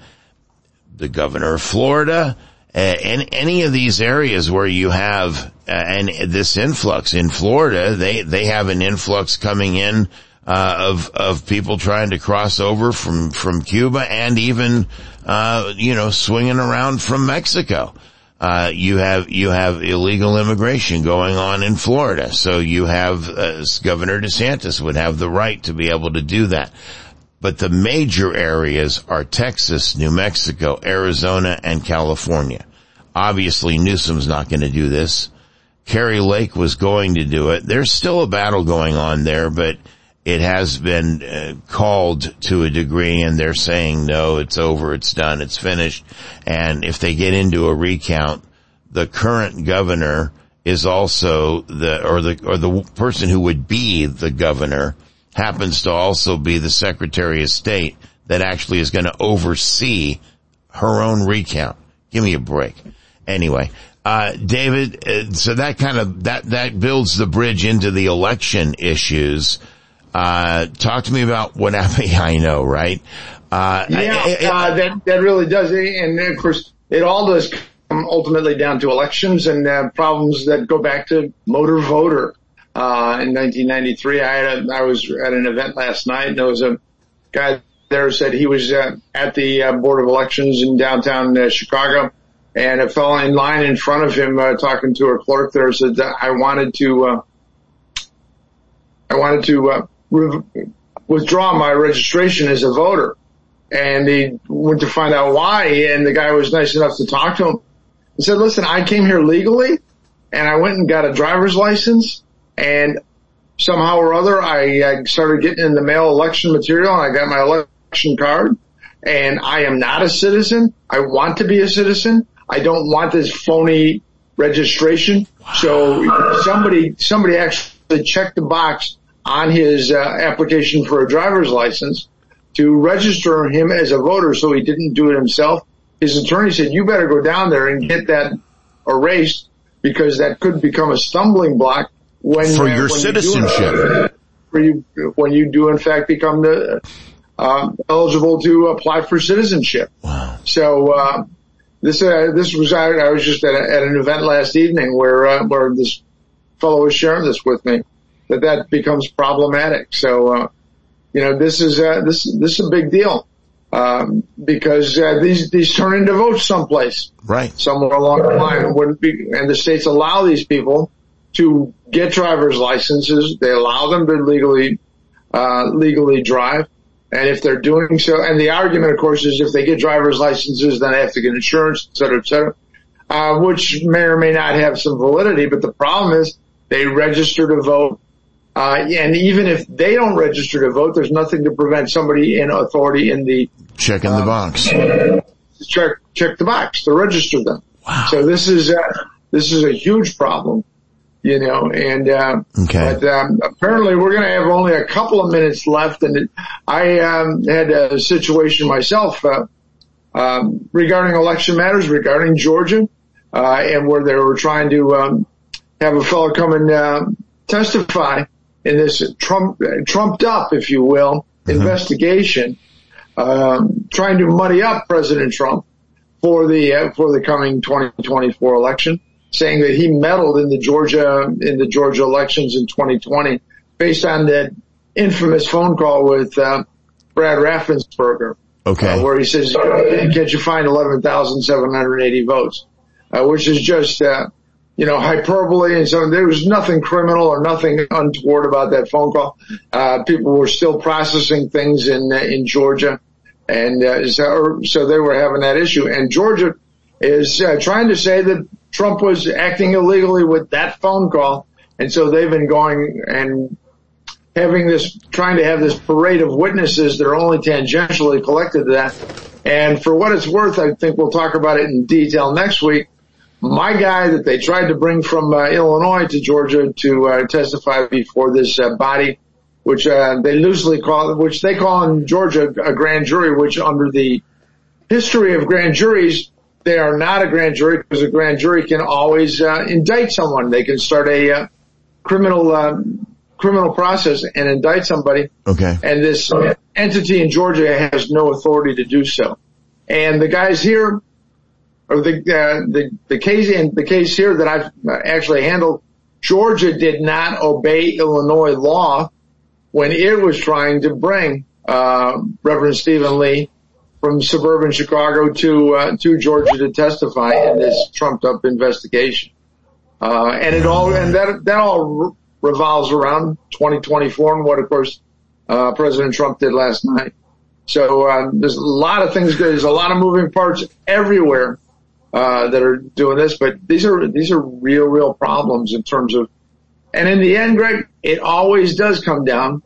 Speaker 7: the governor of Florida, uh, and any of these areas where you have, uh, and this influx in Florida, they, they have an influx coming in Uh, of, of people trying to cross over from, from Cuba and even, uh, you know, swinging around from Mexico. Uh, you have, you have illegal immigration going on in Florida. So you have, uh, Governor DeSantis would have the right to be able to do that. But the major areas are Texas, New Mexico, Arizona, and California. Obviously, Newsom's not going to do this. Kari Lake was going to do it. There's still a battle going on there, but it has been uh, called to a degree, and they're saying, no, it's over, it's done, it's finished. And if they get into a recount, the current governor is also the, or the, or the person who would be the governor happens to also be the Secretary of State that actually is going to oversee her own recount. Give me a break. Anyway, uh, David, uh, so that kind of, that, that builds the bridge into the election issues. Uh, talk to me about what happened. I know, right? Uh,
Speaker 9: yeah,
Speaker 7: I, I,
Speaker 9: uh, that, that really does. And of course, it all does come ultimately down to elections and uh, problems that go back to motor voter. Uh, in nineteen ninety-three, I had a, I was at an event last night and there was a guy there said he was uh, at the uh, Board of Elections in downtown uh, Chicago, and a fellow in line in front of him uh, talking to a clerk there said that I wanted to uh, I wanted to uh, re- withdraw my registration as a voter. And he went to find out why, and the guy was nice enough to talk to him. He said, listen, I came here legally, and I went and got a driver's license, and somehow or other I, I started getting in the mail election material, and I got my election card, and I am not a citizen. I want to be a citizen. I don't want this phony registration. Wow. So somebody, somebody actually checked the box on his uh, application for a driver's license to register him as a voter, so he didn't do it himself. His attorney said, you better go down there and get that erased, because that could become a stumbling block when
Speaker 7: for
Speaker 9: uh,
Speaker 7: your
Speaker 9: when
Speaker 7: citizenship.
Speaker 9: You do, for you, when you do in fact become the, uh, eligible to apply for citizenship.
Speaker 7: Wow.
Speaker 9: So uh, this uh, this was I, I was just at, a, at an event last evening where uh, where this fellow was sharing this with me, that that becomes problematic. So. Uh, You know, this is, uh, this, this is a big deal, um, because, uh, these, these turn into votes someplace.
Speaker 7: Right.
Speaker 9: Somewhere along the line. It wouldn't be, and the states allow these people to get driver's licenses. They allow them to legally, uh, legally drive. And if they're doing so, and the argument, of course, is if they get driver's licenses, then they have to get insurance, et cetera, et cetera, uh, which may or may not have some validity. But the problem is they register to vote. Uh, and even if they don't register to vote, there's nothing to prevent somebody in authority in the
Speaker 7: checking um, the box.
Speaker 9: Check check the box to register them.
Speaker 7: Wow.
Speaker 9: So this is uh, this is a huge problem, you know. And uh,
Speaker 7: okay.
Speaker 9: but um, apparently we're going to have only a couple of minutes left. And it, I um, had a situation myself uh, um, regarding election matters, regarding Georgia, uh, and where they were trying to um, have a fellow come and uh, testify in this Trump, trumped up, if you will, mm-hmm. investigation, um, trying to muddy up President Trump for the, uh, for the coming twenty twenty-four election, saying that he meddled in the Georgia, in the Georgia elections in twenty twenty based on that infamous phone call with, uh, Brad Raffensperger.
Speaker 7: Okay.
Speaker 9: Uh, where he says, can't you find eleven thousand seven hundred eighty votes? Uh, which is just, uh, you know, hyperbole, and so there was nothing criminal or nothing untoward about that phone call. Uh, people were still processing things in, uh, in Georgia, and, uh, so, so they were having that issue. And Georgia is, uh, trying to say that Trump was acting illegally with that phone call, and so they've been going and having this, trying to have this parade of witnesses that are only tangentially collected to that. And for what it's worth, I think we'll talk about it in detail next week. My guy that they tried to bring from uh, Illinois to Georgia to uh, testify before this uh, body, which uh, they loosely call, which they call in Georgia a grand jury, which under the history of grand juries, they are not a grand jury, because a grand jury can always uh, indict someone. They can start a uh, criminal uh, criminal process and indict somebody.
Speaker 7: Okay.
Speaker 9: And this entity in Georgia has no authority to do so. And the guys here, or the, uh, the, the case in the case here that I've actually handled, Georgia did not obey Illinois law when it was trying to bring, uh, Reverend Stephen Lee from suburban Chicago to, uh, to Georgia to testify in this trumped up investigation. Uh, and it all, and that, that all revolves around twenty twenty-four and what, of course, uh, President Trump did last night. So, um, there's a lot of things, there's a lot of moving parts everywhere. Uh, that are doing this, but these are, these are real, real problems in terms of, and in the end, Greg, it always does come down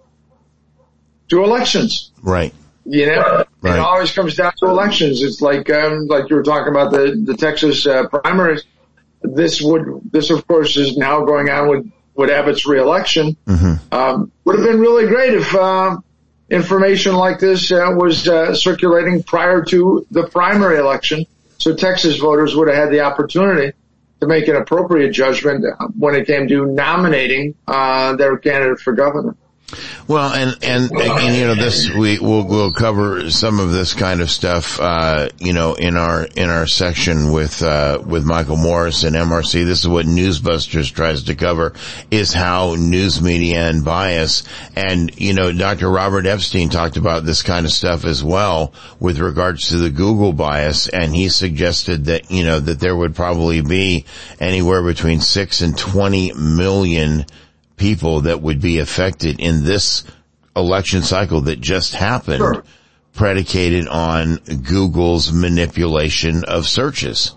Speaker 9: to elections.
Speaker 7: Right.
Speaker 9: You know,
Speaker 7: right.
Speaker 9: It always comes down to elections. It's like, um, like you were talking about the, the Texas, uh, primaries. This would, this of course is now going on with, with Abbott's reelection. Mm-hmm. Um, would have been really great if, uh, information like this, uh, was, uh, circulating prior to the primary election. So Texas voters would have had the opportunity to make an appropriate judgment when it came to nominating uh their candidate for governor.
Speaker 7: Well, and, and, and, you know, this, we, we'll, we'll cover some of this kind of stuff, uh, you know, in our, in our section with, uh, with Michael Morris and M R C. This is what Newsbusters tries to cover, is how news media and bias. And, you know, Doctor Robert Epstein talked about this kind of stuff as well with regards to the Google bias. And he suggested that, you know, that there would probably be anywhere between six and twenty million people that would be affected in this election cycle that just happened, sure, predicated on Google's manipulation of searches.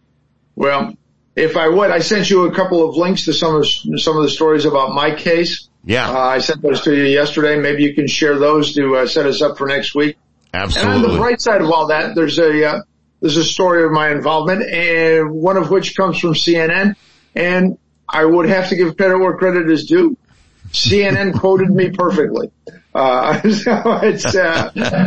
Speaker 9: Well, if I would, I sent you a couple of links to some of some of the stories about my case.
Speaker 7: Yeah,
Speaker 9: uh, I sent those to you yesterday. Maybe you can share those to uh, set us up for next week.
Speaker 7: Absolutely.
Speaker 9: And on the bright side of all that, there's a uh, there's a story of my involvement, and one of which comes from C N N, and I would have to give credit where credit is due. C N N quoted me perfectly. Uh, so it's, uh,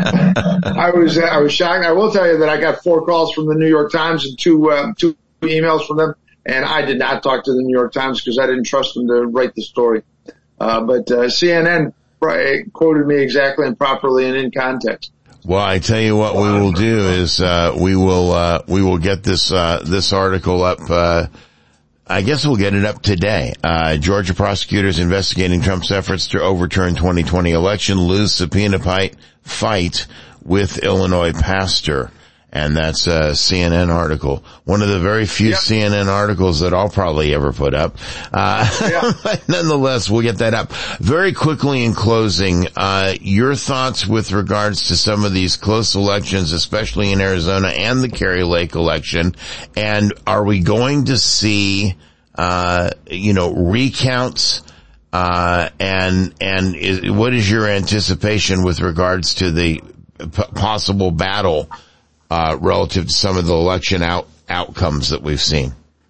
Speaker 9: I was, I was shocked. I will tell you that I got four calls from the New York Times and two, uh, two emails from them. And I did not talk to the New York Times because I didn't trust them to write the story. Uh, but, uh, C N N quoted me exactly and properly and in context.
Speaker 7: Well, I tell you what we will do is, uh, we will, uh, we will get this, uh, this article up, uh, I guess we'll get it up today. Uh, Georgia prosecutors investigating Trump's efforts to overturn twenty twenty election lose subpoena fight with Illinois pastor. And that's a C N N article. One of the very few yep. C N N articles that I'll probably ever put up. Uh, yeah. But nonetheless, we'll get that up. Very quickly in closing, uh, your thoughts with regards to some of these close elections, especially in Arizona and the Kari Lake election. And are we going to see, uh, you know, recounts? Uh, and, and is, what is your anticipation with regards to the p- possible battle Uh, relative to some of the election out, outcomes that we've seen?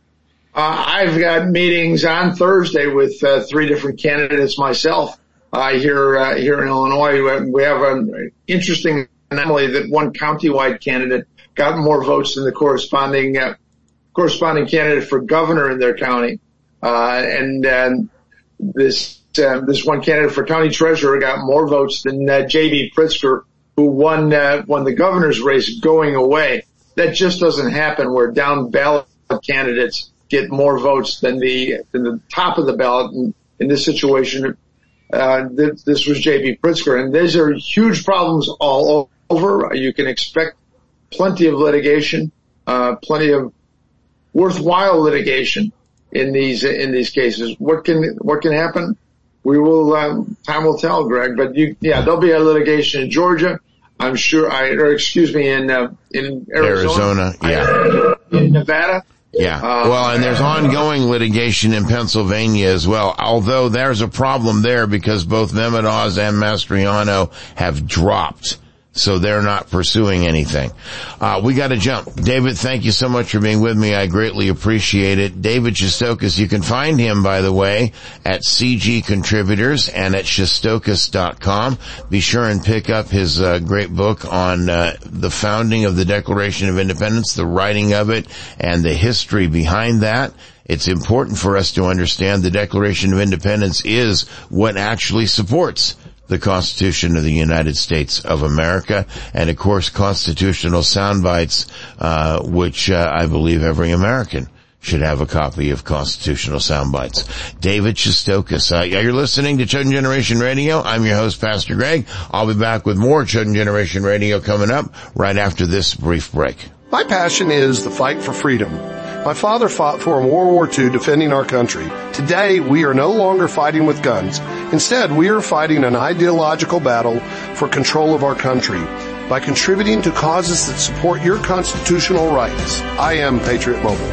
Speaker 9: Uh, I've got meetings on Thursday with, uh, three different candidates myself, uh, here, uh, here in Illinois. We have an interesting anomaly that one countywide candidate got more votes than the corresponding, uh, corresponding candidate for governor in their county. Uh, and, um, this, uh, this one candidate for county treasurer got more votes than, uh, J B Pritzker, who won, uh, won the governor's race going away. That just doesn't happen where down ballot candidates get more votes than the, than the top of the ballot. And in this situation, uh, this, this was J B Pritzker. And these are huge problems all over. You can expect plenty of litigation, uh, plenty of worthwhile litigation in these, in these cases. What can, what can happen? We will, um, time will tell, Greg, but you, yeah, there'll be a litigation in Georgia. I'm sure I, or excuse me, in, uh, in Arizona.
Speaker 7: Arizona, yeah.
Speaker 9: In Nevada.
Speaker 7: Yeah.
Speaker 9: Uh,
Speaker 7: well, and there's ongoing litigation in Pennsylvania as well, although there's a problem there because both Mehmet Oz and Mastriano have dropped. So they're not pursuing anything. Uh, we gotta jump. David, thank you so much for being with me. I greatly appreciate it. David Shestokas, you can find him, by the way, at C G Contributors and at shestokas dot com. Be sure and pick up his, uh, great book on, uh, the founding of the Declaration of Independence, the writing of it, and the history behind that. It's important for us to understand the Declaration of Independence is what actually supports the Constitution of the United States of America, and of course constitutional sound bites, uh, which uh, I believe every American should have a copy of Constitutional Sound Bites. David Shestokas, uh, you're listening to Chosen Generation Radio. I'm your host, Pastor Greg. I'll be back with more Chosen Generation Radio coming up right after this brief break.
Speaker 1: My passion is the fight for freedom. My father fought for in World War Two defending our country. Today, we are no longer fighting with guns. Instead, we are fighting an ideological battle for control of our country by contributing to causes that support your constitutional rights. I am Patriot Mobile.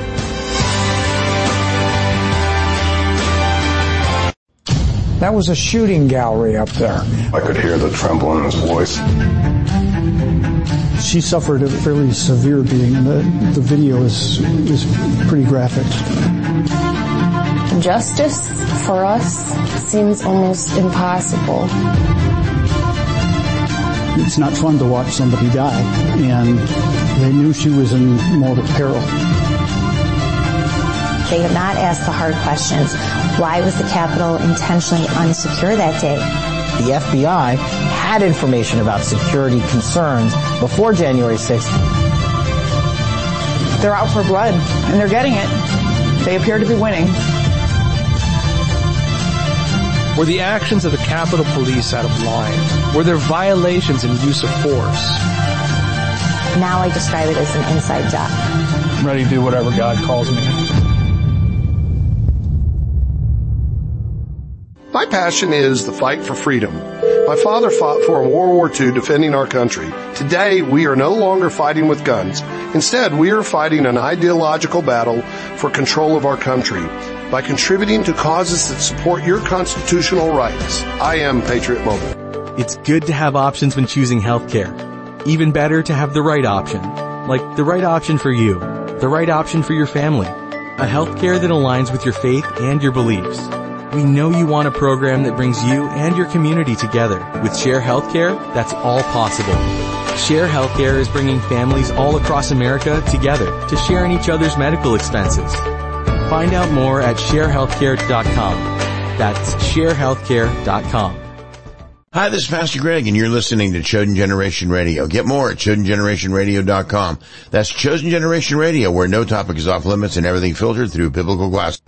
Speaker 16: That was a shooting gallery up there.
Speaker 17: I could hear the tremble in his voice.
Speaker 18: She suffered a fairly severe beating. The, the video is, is pretty graphic.
Speaker 19: Justice for us seems almost impossible.
Speaker 18: It's not fun to watch somebody die, and they knew she was in mortal peril.
Speaker 20: They have not asked the hard questions. Why was the Capitol intentionally unsecure that day? the F B I had information about security concerns before January sixth.
Speaker 21: They're out for blood, and they're getting it. They appear to be winning.
Speaker 22: Were the actions of the Capitol Police out of line? Were there violations and use of force?
Speaker 23: Now I describe it as an inside job.
Speaker 22: I'm ready to do whatever God calls me.
Speaker 1: My passion is the fight for freedom. My father fought for in World War Two defending our country. Today, we are no longer fighting with guns. Instead, we are fighting an ideological battle for control of our country by contributing to causes that support your constitutional rights. I am Patriot Mobile.
Speaker 2: It's good to have options when choosing healthcare. Even better to have the right option. Like the right option for you. The right option for your family. A healthcare that aligns with your faith and your beliefs. We know you want a program that brings you and your community together. With Share Healthcare, that's all possible. Share Healthcare is bringing families all across America together to share in each other's medical expenses. Find out more at share healthcare dot com. That's share healthcare dot com.
Speaker 7: Hi, this is Pastor Greg, and you're listening to Chosen Generation Radio. Get more at chosen generation radio dot com. That's Chosen Generation Radio, where no topic is off limits and everything filtered through biblical glass.